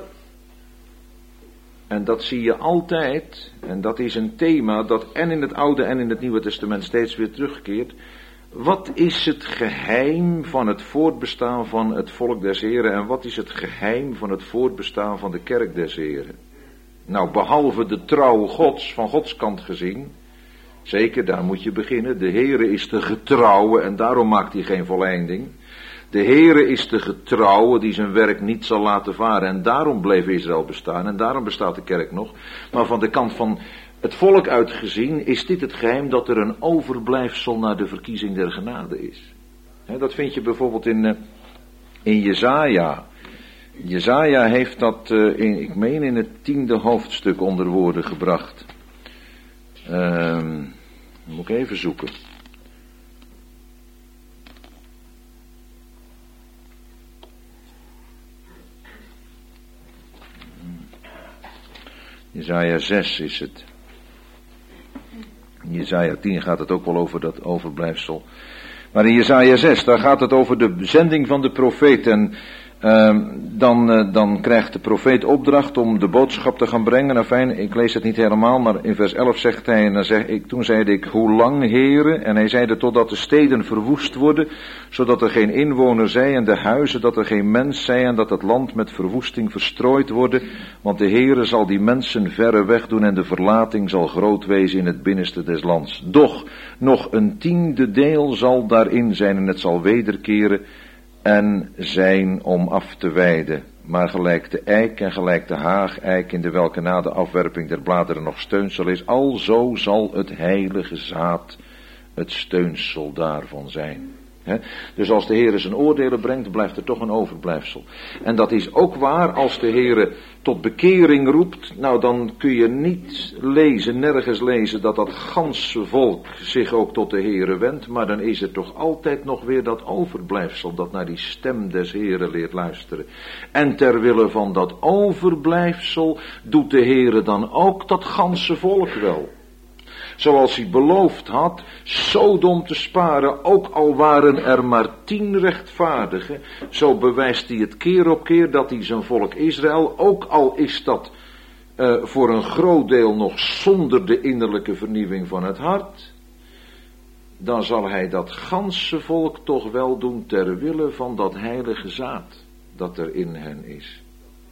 en dat zie je altijd, en dat is een thema dat en in het Oude en in het Nieuwe Testament steeds weer terugkeert. Wat is het geheim van het voortbestaan van het volk des Heren en wat is het geheim van het voortbestaan van de kerk des Heren? Nou, behalve de trouw Gods, van Gods kant gezien, zeker, daar moet je beginnen. De Heere is de getrouwe en daarom maakt hij geen voleinding. De Heere is de getrouwe die zijn werk niet zal laten varen en daarom bleef Israël bestaan en daarom bestaat de kerk nog. Maar van de kant van het volk uitgezien is dit het geheim dat er een overblijfsel naar de verkiezing der genade is. Dat vind je bijvoorbeeld in Jesaja. Jesaja heeft dat, ik meen in het 10e hoofdstuk onder woorden gebracht. Moet ik even zoeken. Jesaja 6 is het. In Jesaja 10 gaat het ook wel over dat overblijfsel. Maar in Jesaja 6, daar gaat het over de zending van de profeet. En Dan krijgt de profeet opdracht om de boodschap te gaan brengen. Enfin, ik lees het niet helemaal, maar in vers 11 zegt hij, en toen zeide ik, hoe lang, Heere? En hij zeide, totdat de steden verwoest worden, zodat er geen inwoner zij en de huizen, dat er geen mens zij en dat het land met verwoesting verstrooid worden. Want de Heere zal die mensen verre weg doen en de verlating zal groot wezen in het binnenste des lands. Doch, nog een 10e deel zal daarin zijn en het zal wederkeren en zijn om af te weiden. Maar gelijk de eik en gelijk de haageik, in de welke na de afwerping der bladeren nog steunsel is, alzo zal het heilige zaad het steunsel daarvan zijn. Dus als de Heere zijn oordelen brengt, blijft er toch een overblijfsel. En dat is ook waar als de Heere tot bekering roept. Nou, dan kun je niet lezen, nergens lezen dat dat ganse volk zich ook tot de Heere wendt. Maar dan is er toch altijd nog weer dat overblijfsel dat naar die stem des Heere leert luisteren. En ter wille van dat overblijfsel doet de Heere dan ook dat ganse volk wel. Zoals hij beloofd had, Sodom te sparen, ook al waren er maar 10 rechtvaardigen. Zo bewijst hij het keer op keer dat hij zijn volk Israël, ook al is dat voor een groot deel nog zonder de innerlijke vernieuwing van het hart, dan zal hij dat ganse volk toch wel doen ter wille van dat heilige zaad dat er in hen is.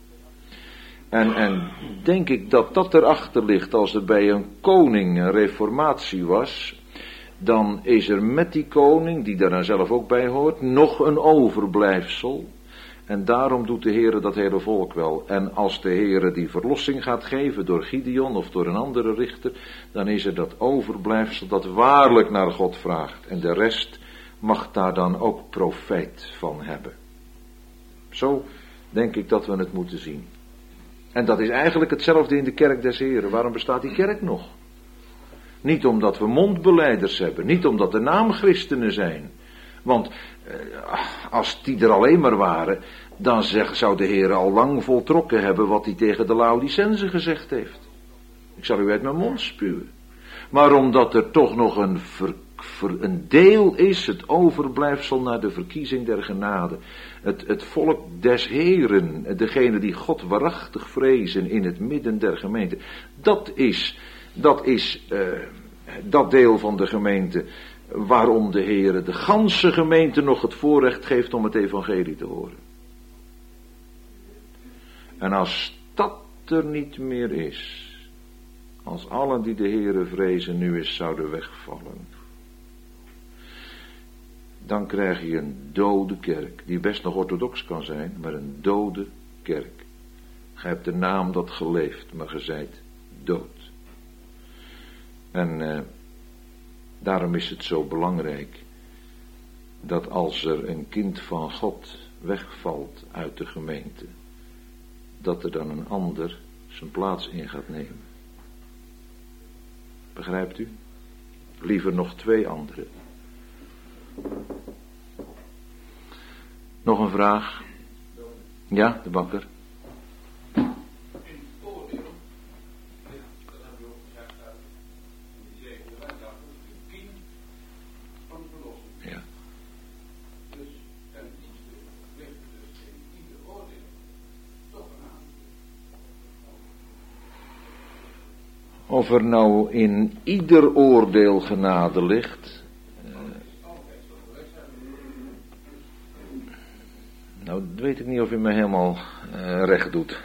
En denk ik dat dat erachter ligt als er bij een koning een reformatie was, dan is er met die koning, die daar dan zelf ook bij hoort, nog een overblijfsel. En daarom doet de Heere dat hele volk wel. En als de Heere die verlossing gaat geven door Gideon of door een andere richter, dan is er dat overblijfsel dat waarlijk naar God vraagt. En de rest mag daar dan ook profijt van hebben. Zo denk ik dat we het moeten zien. En dat is eigenlijk hetzelfde in de kerk des Heren. Waarom bestaat die kerk nog? Niet omdat we mondbelijders hebben. Niet omdat de naamchristenen zijn. Want als die er alleen maar waren, dan zou de Heer al lang voltrokken hebben wat hij tegen de Laodicenzen gezegd heeft. Ik zal u uit mijn mond spuwen. Maar omdat er toch nog een deel is, het overblijfsel naar de verkiezing der genade. Het volk des Heren, degene die God waarachtig vrezen in het midden der gemeente. Dat is dat deel van de gemeente waarom de Heere de ganse gemeente nog het voorrecht geeft om het evangelie te horen. En als dat er niet meer is, als allen die de Heere vrezen nu eens zouden wegvallen, dan krijg je een dode kerk, die best nog orthodox kan zijn, maar een dode kerk. Gij hebt de naam dat geleefd, maar ge zijt dood. En daarom is het zo belangrijk dat als er een kind van God wegvalt uit de gemeente, dat er dan een ander zijn plaats in gaat nemen. Begrijpt u? Liever nog 2 anderen. Nog een vraag? Ja, de bakker. In het oordeel, dat hebben we ook gezegd, in die 7e wijndag, de kiem van de verlossing. Ja. Dus ten diepste ligt dus in ieder oordeel toch een aan. Of er nou in ieder oordeel genade ligt. Nou, dat weet ik niet of u me helemaal recht doet.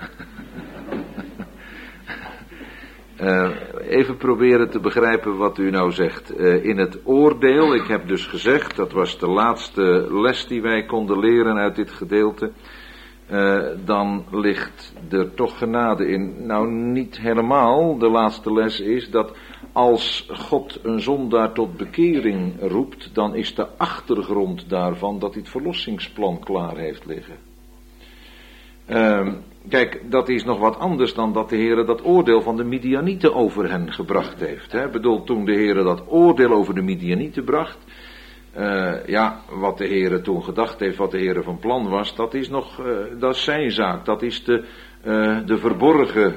Even proberen te begrijpen wat u nou zegt. In het oordeel, ik heb dus gezegd, dat was de laatste les die wij konden leren uit dit gedeelte. Dan ligt er toch genade in. Nou, niet helemaal. De laatste les is dat als God een zondaar tot bekering roept, dan is de achtergrond daarvan dat hij het verlossingsplan klaar heeft liggen. Kijk, dat is nog wat anders dan dat de Heere dat oordeel van de Midianieten over hen gebracht heeft. Ik bedoel, toen de Heere dat oordeel over de Midianieten bracht, wat de Heere toen gedacht heeft, wat de Heere van plan was, dat is nog, dat is zijn zaak. Dat is de verborgen,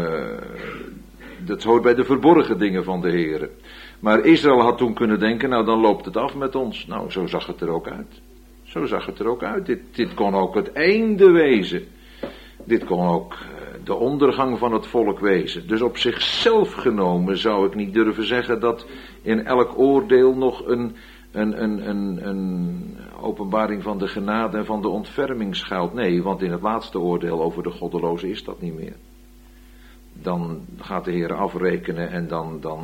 dat hoort bij de verborgen dingen van de Heere. Maar Israël had toen kunnen denken, nou dan loopt het af met ons. Nou, zo zag het er ook uit. Zo zag het er ook uit. Dit kon ook het einde wezen. Dit kon ook de ondergang van het volk wezen. Dus op zichzelf genomen zou ik niet durven zeggen dat in elk oordeel nog een openbaring van de genade en van de ontferming schuilt. Nee, want in het laatste oordeel over de goddelozen is dat niet meer. Dan gaat de Heer afrekenen en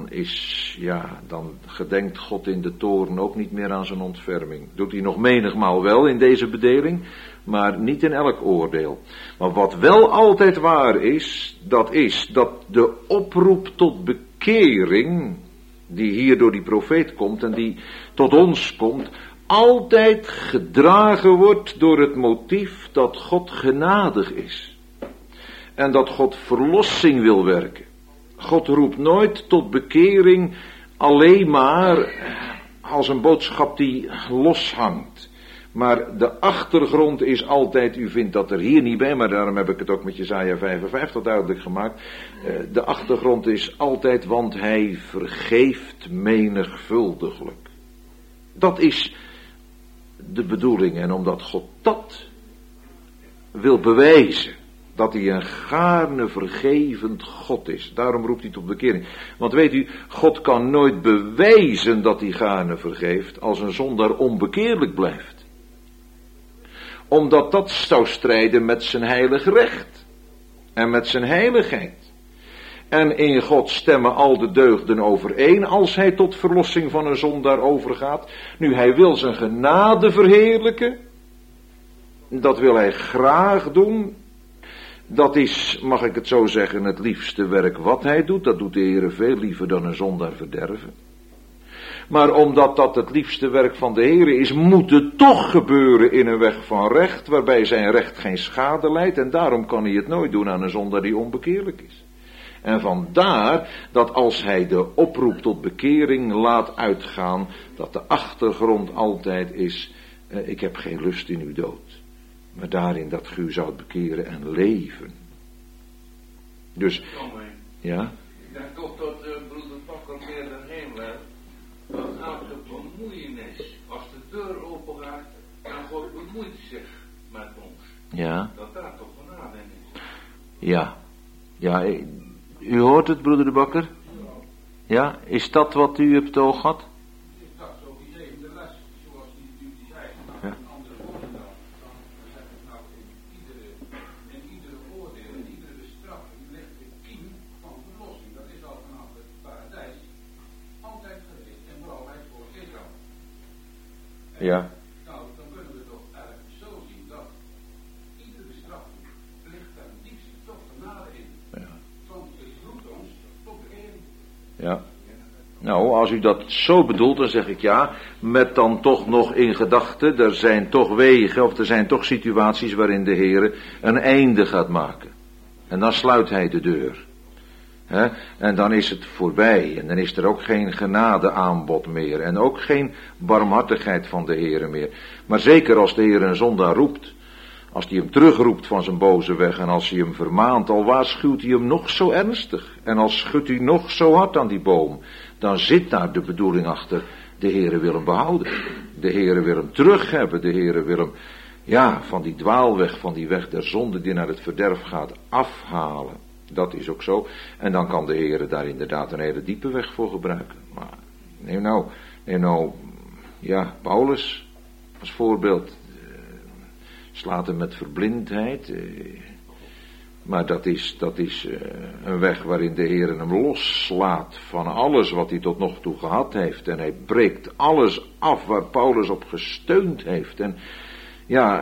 dan gedenkt God in de toorn ook niet meer aan zijn ontferming. Doet hij nog menigmaal wel in deze bedeling, maar niet in elk oordeel. Maar wat wel altijd waar is dat de oproep tot bekering, die hier door die profeet komt en die tot ons komt, altijd gedragen wordt door het motief dat God genadig is. En dat God verlossing wil werken. God roept nooit tot bekering alleen maar als een boodschap die loshangt. Maar de achtergrond is altijd, u vindt dat er hier niet bij, maar daarom heb ik het ook met Jesaja 55 duidelijk gemaakt. De achtergrond is altijd, want hij vergeeft menigvuldiglijk. Dat is de bedoeling. En omdat God dat wil bewijzen, dat hij een gaarne vergevend God is. Daarom roept hij tot bekering. Want weet u, God kan nooit bewijzen dat hij gaarne vergeeft als een zondaar onbekeerlijk blijft. Omdat dat zou strijden met zijn heilig recht. En met zijn heiligheid. En in God stemmen al de deugden overeen als hij tot verlossing van een zondaar overgaat. Nu, hij wil zijn genade verheerlijken. Dat wil hij graag doen. Dat is, mag ik het zo zeggen, het liefste werk wat hij doet. Dat doet de Heer veel liever dan een zondaar verderven. Maar omdat dat het liefste werk van de Heer is, moet het toch gebeuren in een weg van recht, waarbij zijn recht geen schade leidt. En daarom kan hij het nooit doen aan een zondaar die onbekeerlijk is. En vandaar dat als hij de oproep tot bekering laat uitgaan, dat de achtergrond altijd is, ik heb geen lust in uw dood. Maar daarin dat u zou bekeren en leven. Dus, ja. Ik denk toch dat broeder Bakker meer dan heen werd. Dat elke bemoeienis, als de deur open gaat en God bemoeit zich met ons. Ja. Dat daar toch genade in is. Ja. Ja, u hoort het, broeder de Bakker? Ja, is dat wat u op het oog had? Is dat zo die zevende les, zoals die zei, ja. een andere woorden dan zeggen nou in iedere oordeel, in iedere bestraffing ligt de kiem van verlossing. Dat is al vanaf het paradijs altijd geweest en vooral wij voor Israël. Ja. Nou, dan kunnen we toch eigenlijk zo zien dat iedere bestraffing ligt daar diepste toch genade in. Ja. Want het roept ons tot bekering. Ja. Nou, als u dat zo bedoelt, dan zeg ik ja, met dan toch nog in gedachten, er zijn toch wegen, of er zijn toch situaties waarin de Heer een einde gaat maken. En dan sluit hij de deur. En dan is het voorbij, en dan is er ook geen genadeaanbod meer, en ook geen barmhartigheid van de Heer meer. Maar zeker als de Heer een zondaar roept, als hij hem terugroept van zijn boze weg, en als hij hem vermaant, al waarschuwt hij hem nog zo ernstig, en al schudt hij nog zo hard aan die boom, dan zit daar de bedoeling achter, de Heere wil hem behouden. De Heere wil hem terug hebben, de Heere wil hem, ja, van die dwaalweg, van die weg der zonde die naar het verderf gaat, afhalen. Dat is ook zo. En dan kan de Heere daar inderdaad een hele diepe weg voor gebruiken. Maar neem nou, ja, Paulus als voorbeeld. Slaat hem met verblindheid. Maar dat is een weg waarin de Heer hem loslaat van alles wat hij tot nog toe gehad heeft. En hij breekt alles af waar Paulus op gesteund heeft. En ja,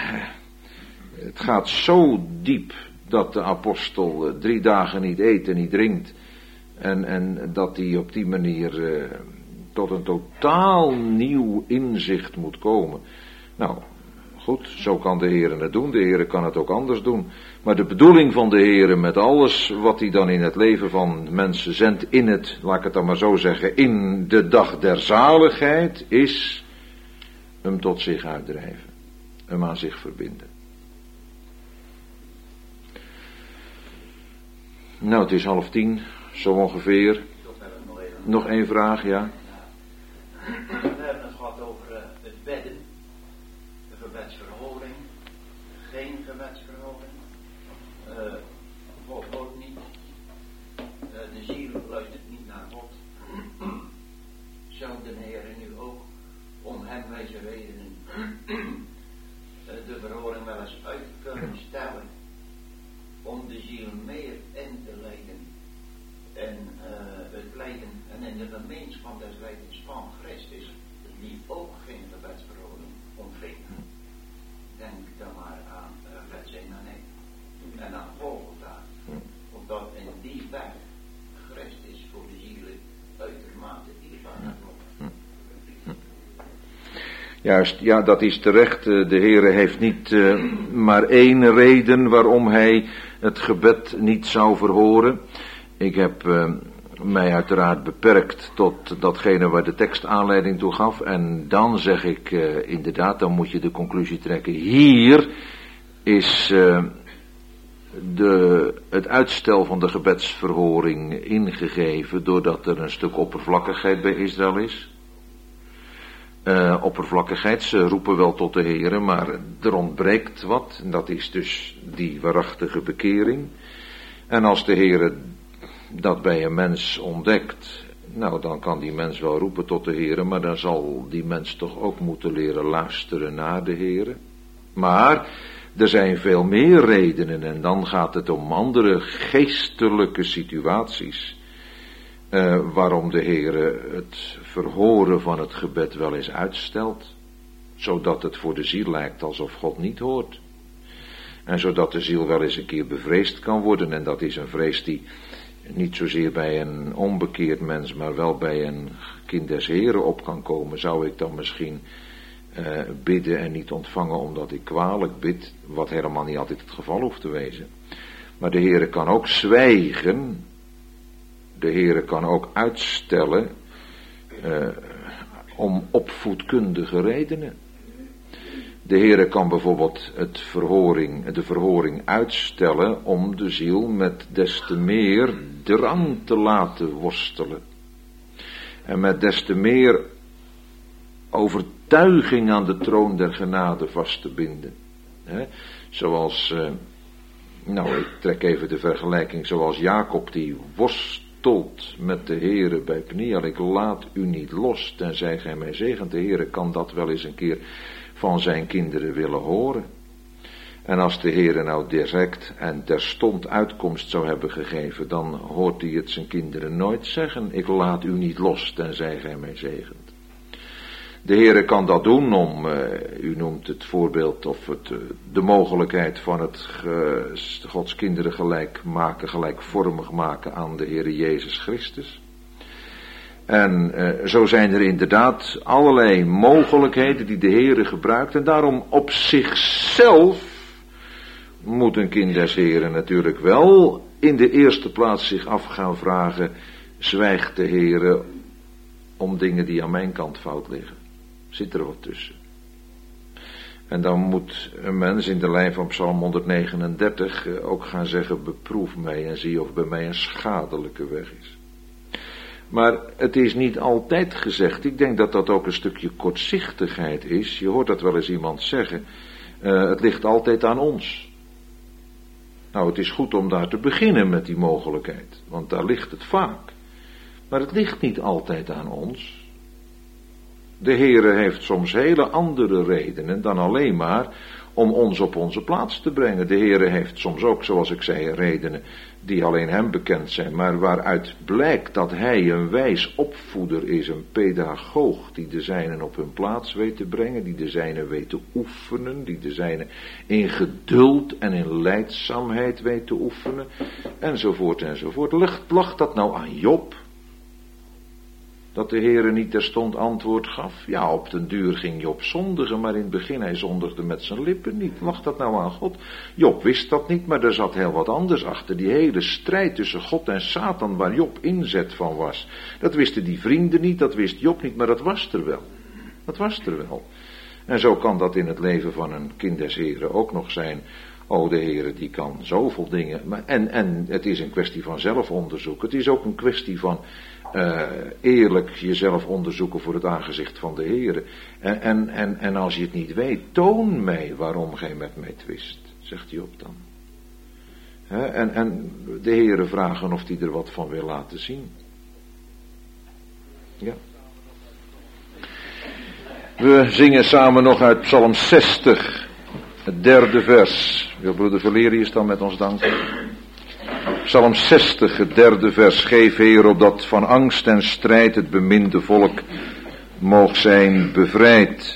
het gaat zo diep dat de apostel 3 dagen niet eet en niet drinkt. En dat hij op die manier tot een totaal nieuw inzicht moet komen. Nou, goed, zo kan de Heer het doen. De Heer kan het ook anders doen. Maar de bedoeling van de Heer met alles wat hij dan in het leven van mensen zendt, in het, laat ik het dan maar zo zeggen, in de dag der zaligheid, is hem tot zich uitdrijven. Hem aan zich verbinden. Nou, het is 9:30, zo ongeveer. Nog 1 vraag, ja. We hebben het gehad over het bedden. gebedsverhoring, geen gebedsverhoring. God hoort niet. De ziel luistert niet naar God. Zou de Heer nu ook om hem wijze redenen de verhoring wel eens uit kunnen stellen, om de ziel meer in te leiden en het lijden en in de gemeenschap des lijdens van Christus, die ook geen gebedsverhoring ontving. Denk dan maar aan Gethsemane en aan Golgotha, omdat in die weg Christus voor de zielen uitermate dierbaar wordt. Juist, ja, dat is terecht. De Heere heeft niet maar één reden waarom hij het gebed niet zou verhoren. Ik heb mij uiteraard beperkt tot datgene waar de tekst aanleiding toe gaf. En dan zeg ik inderdaad, dan moet je de conclusie trekken. Hier is het uitstel van de gebedsverhoring ingegeven doordat er een stuk oppervlakkigheid bij Israël is. Oppervlakkigheid, ze roepen wel tot de Heere, maar er ontbreekt wat. En dat is dus die waarachtige bekering. En als de Heere dat bij een mens ontdekt, nou dan kan die mens wel roepen tot de Heere, maar dan zal die mens toch ook moeten leren luisteren naar de Heere. Maar er zijn veel meer redenen en dan gaat het om andere geestelijke situaties. Waarom de Heere het verhoren van het gebed wel eens uitstelt, zodat het voor de ziel lijkt alsof God niet hoort. En zodat de ziel wel eens een keer bevreesd kan worden, en dat is een vrees die niet zozeer bij een onbekeerd mens, maar wel bij een kind des Heeren op kan komen. Zou ik dan misschien bidden en niet ontvangen omdat ik kwalijk bid, wat helemaal niet altijd het geval hoeft te wezen. Maar de Heere kan ook zwijgen. De Heere kan ook uitstellen om opvoedkundige redenen. De Heere kan bijvoorbeeld de verhoring uitstellen om de ziel met des te meer drang te laten worstelen. En met des te meer overtuiging aan de troon der genade vast te binden. Zoals, ik trek even de vergelijking, zoals Jacob die worstelt met de Heere bij Peniel. Ik laat u niet los, tenzij gij mij zegent. De Heere kan dat wel eens een keer van zijn kinderen willen horen. En als de Heere nou direct en terstond uitkomst zou hebben gegeven, dan hoort hij het zijn kinderen nooit zeggen. Ik laat u niet los, tenzij gij mij zegent. De Heere kan dat doen om, u noemt het voorbeeld of de mogelijkheid van het Gods kinderen gelijkvormig maken aan de Heere Jezus Christus. En zo zijn er inderdaad allerlei mogelijkheden die de Heere gebruikt. En daarom op zichzelf moet een kind des Heeren natuurlijk wel in de eerste plaats zich af gaan vragen, zwijgt de Heere om dingen die aan mijn kant fout liggen? Zit er wat tussen? En dan moet een mens in de lijn van Psalm 139 ook gaan zeggen, beproef mij en zie of bij mij een schadelijke weg is. Maar het is niet altijd gezegd. Ik denk dat dat ook een stukje kortzichtigheid is. Je hoort dat wel eens iemand zeggen. Het ligt altijd aan ons. Nou, het is goed om daar te beginnen met die mogelijkheid. Want daar ligt het vaak. Maar het ligt niet altijd aan ons. De Heere heeft soms hele andere redenen dan alleen maar om ons op onze plaats te brengen. De Heere heeft soms ook, zoals ik zei, redenen die alleen hem bekend zijn, maar waaruit blijkt dat hij een wijs opvoeder is, een pedagoog die de zijnen op hun plaats weet te brengen, die de zijnen weet te oefenen, die de zijnen in geduld en in lijdzaamheid weet te oefenen, enzovoort enzovoort. Lag dat nou aan Job? Dat de Heere niet terstond antwoord gaf? Ja, op den duur ging Job zondigen, maar in het begin hij zondigde met zijn lippen niet. Lag dat nou aan God? Job wist dat niet, maar er zat heel wat anders achter. Die hele strijd tussen God en Satan, waar Job inzet van was. Dat wisten die vrienden niet, dat wist Job niet, maar dat was er wel. Dat was er wel. En zo kan dat in het leven van een kind des Heeren ook nog zijn. Oh, de Heere die kan zoveel dingen. En het is een kwestie van zelfonderzoek. Het is ook een kwestie van eerlijk jezelf onderzoeken voor het aangezicht van de Heere. En als je het niet weet, toon mij waarom gij met mij twist, zegt Job dan. En de Heere vragen of hij er wat van wil laten zien. Ja. We zingen samen nog uit Psalm 60, het 3e vers. Wil broeder Valerius dan met ons danken? Psalm 60, het 3e vers. Geef, Heer, opdat van angst en strijd het beminde volk moog zijn bevrijd.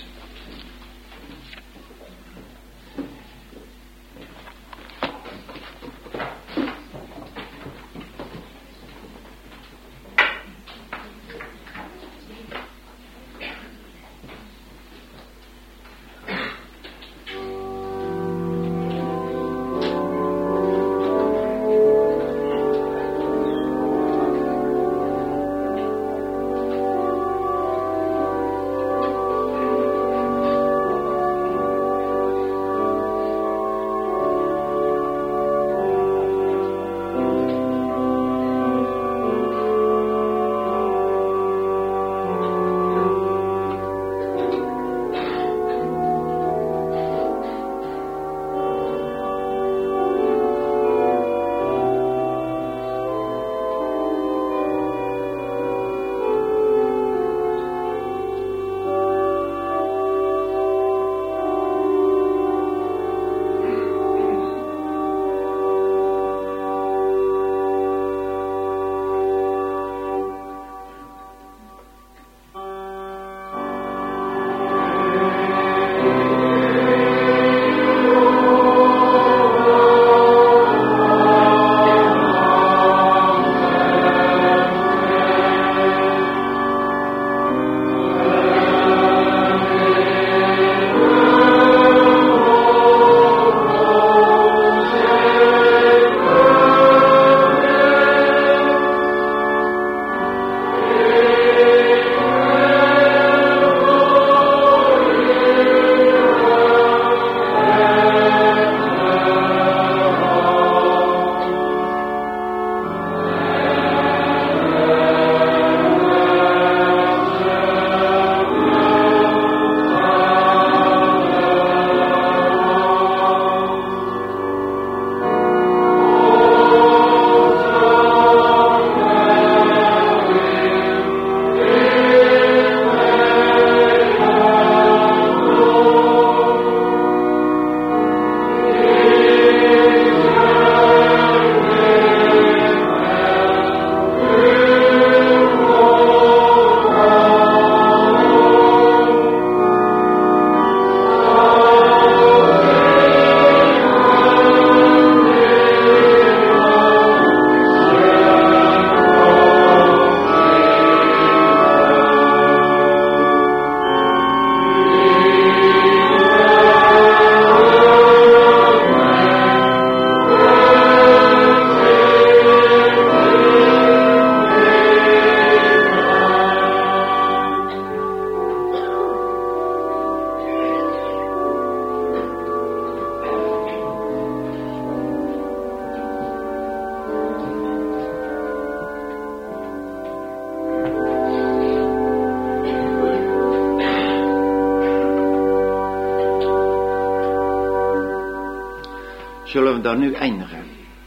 Zullen we dan nu eindigen?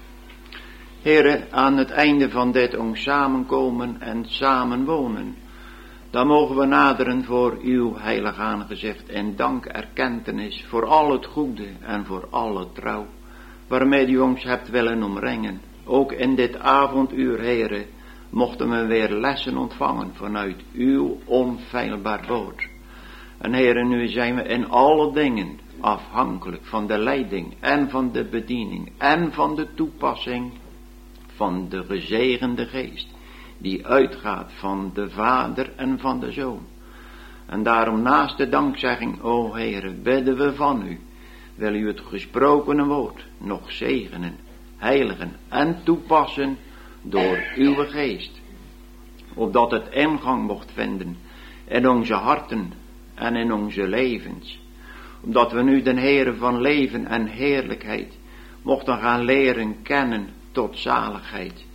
Heere, aan het einde van dit ons samenkomen en samenwonen, dan mogen we naderen voor uw heilig aangezicht en dankerkentenis voor al het goede en voor alle trouw, waarmee u ons hebt willen omringen. Ook in dit avonduur, Heere, mochten we weer lessen ontvangen vanuit uw onfeilbaar woord. En Heere, nu zijn we in alle dingen afhankelijk van de leiding en van de bediening en van de toepassing van de gezegende geest, die uitgaat van de Vader en van de Zoon. En daarom naast de dankzegging, o Heere, bidden we van u, wil u het gesprokene woord nog zegenen, heiligen en toepassen door uw geest, opdat het ingang mocht vinden in onze harten en in onze levens, omdat we nu de Heere van leven en heerlijkheid mochten gaan leren kennen tot zaligheid,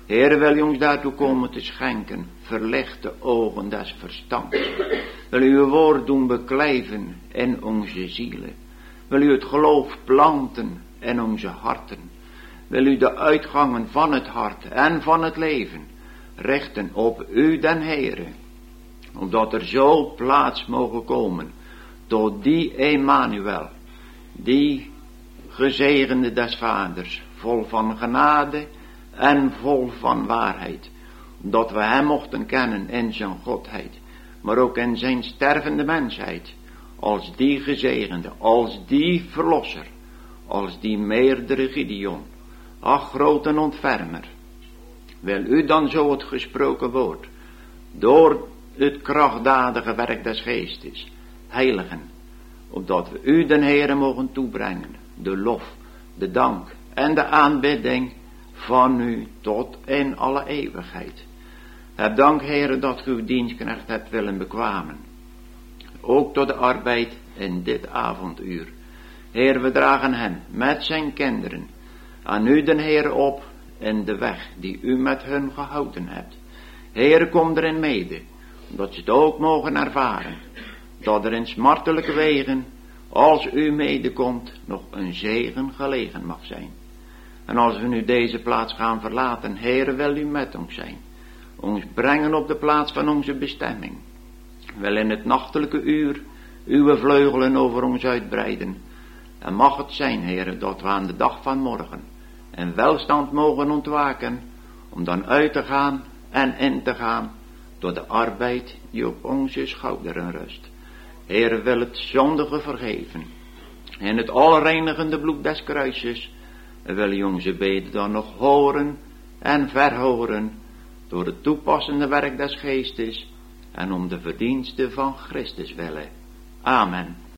Heere, wil u ons daartoe komen te schenken, verlicht de ogen des verstands. Wil u uw woord doen beklijven in onze zielen. Wil u het geloof planten in onze harten. Wil u de uitgangen van het hart en van het leven richten op u den Heere. Opdat er zo plaats mogen komen tot die Emmanuel, die gezegende des Vaders, vol van genade en vol van waarheid. Dat we hem mochten kennen in zijn godheid, maar ook in zijn stervende mensheid, als die gezegende, als die verlosser, als die meerdere Gideon. Ach, grote ontfermer, wil u dan zo het gesproken woord, door het krachtdadige werk des geestes, heiligen, opdat we u den Heere mogen toebrengen, de lof, de dank en de aanbidding van u tot in alle eeuwigheid. Heb dank, Heere, dat u uw dienstknecht hebt willen bekwamen, ook tot de arbeid in dit avonduur. Heer, we dragen hem met zijn kinderen aan u den Heer op in de weg die u met hun gehouden hebt. Heer, kom erin mede, dat ze het ook mogen ervaren, dat er in smartelijke wegen, als u medekomt, nog een zegen gelegen mag zijn. En als we nu deze plaats gaan verlaten, Heer, wil u met ons zijn, ons brengen op de plaats van onze bestemming. Wil in het nachtelijke uur uw vleugelen over ons uitbreiden. En mag het zijn, Heer, dat we aan de dag van morgen in welstand mogen ontwaken, om dan uit te gaan en in te gaan door de arbeid die op onze schouderen rust. Heer, wil het zondige vergeven. In het allerreinigende bloed des kruises wil u onze beden dan nog horen en verhoren door het toepassende werk des geestes en om de verdiensten van Christus willen. Amen.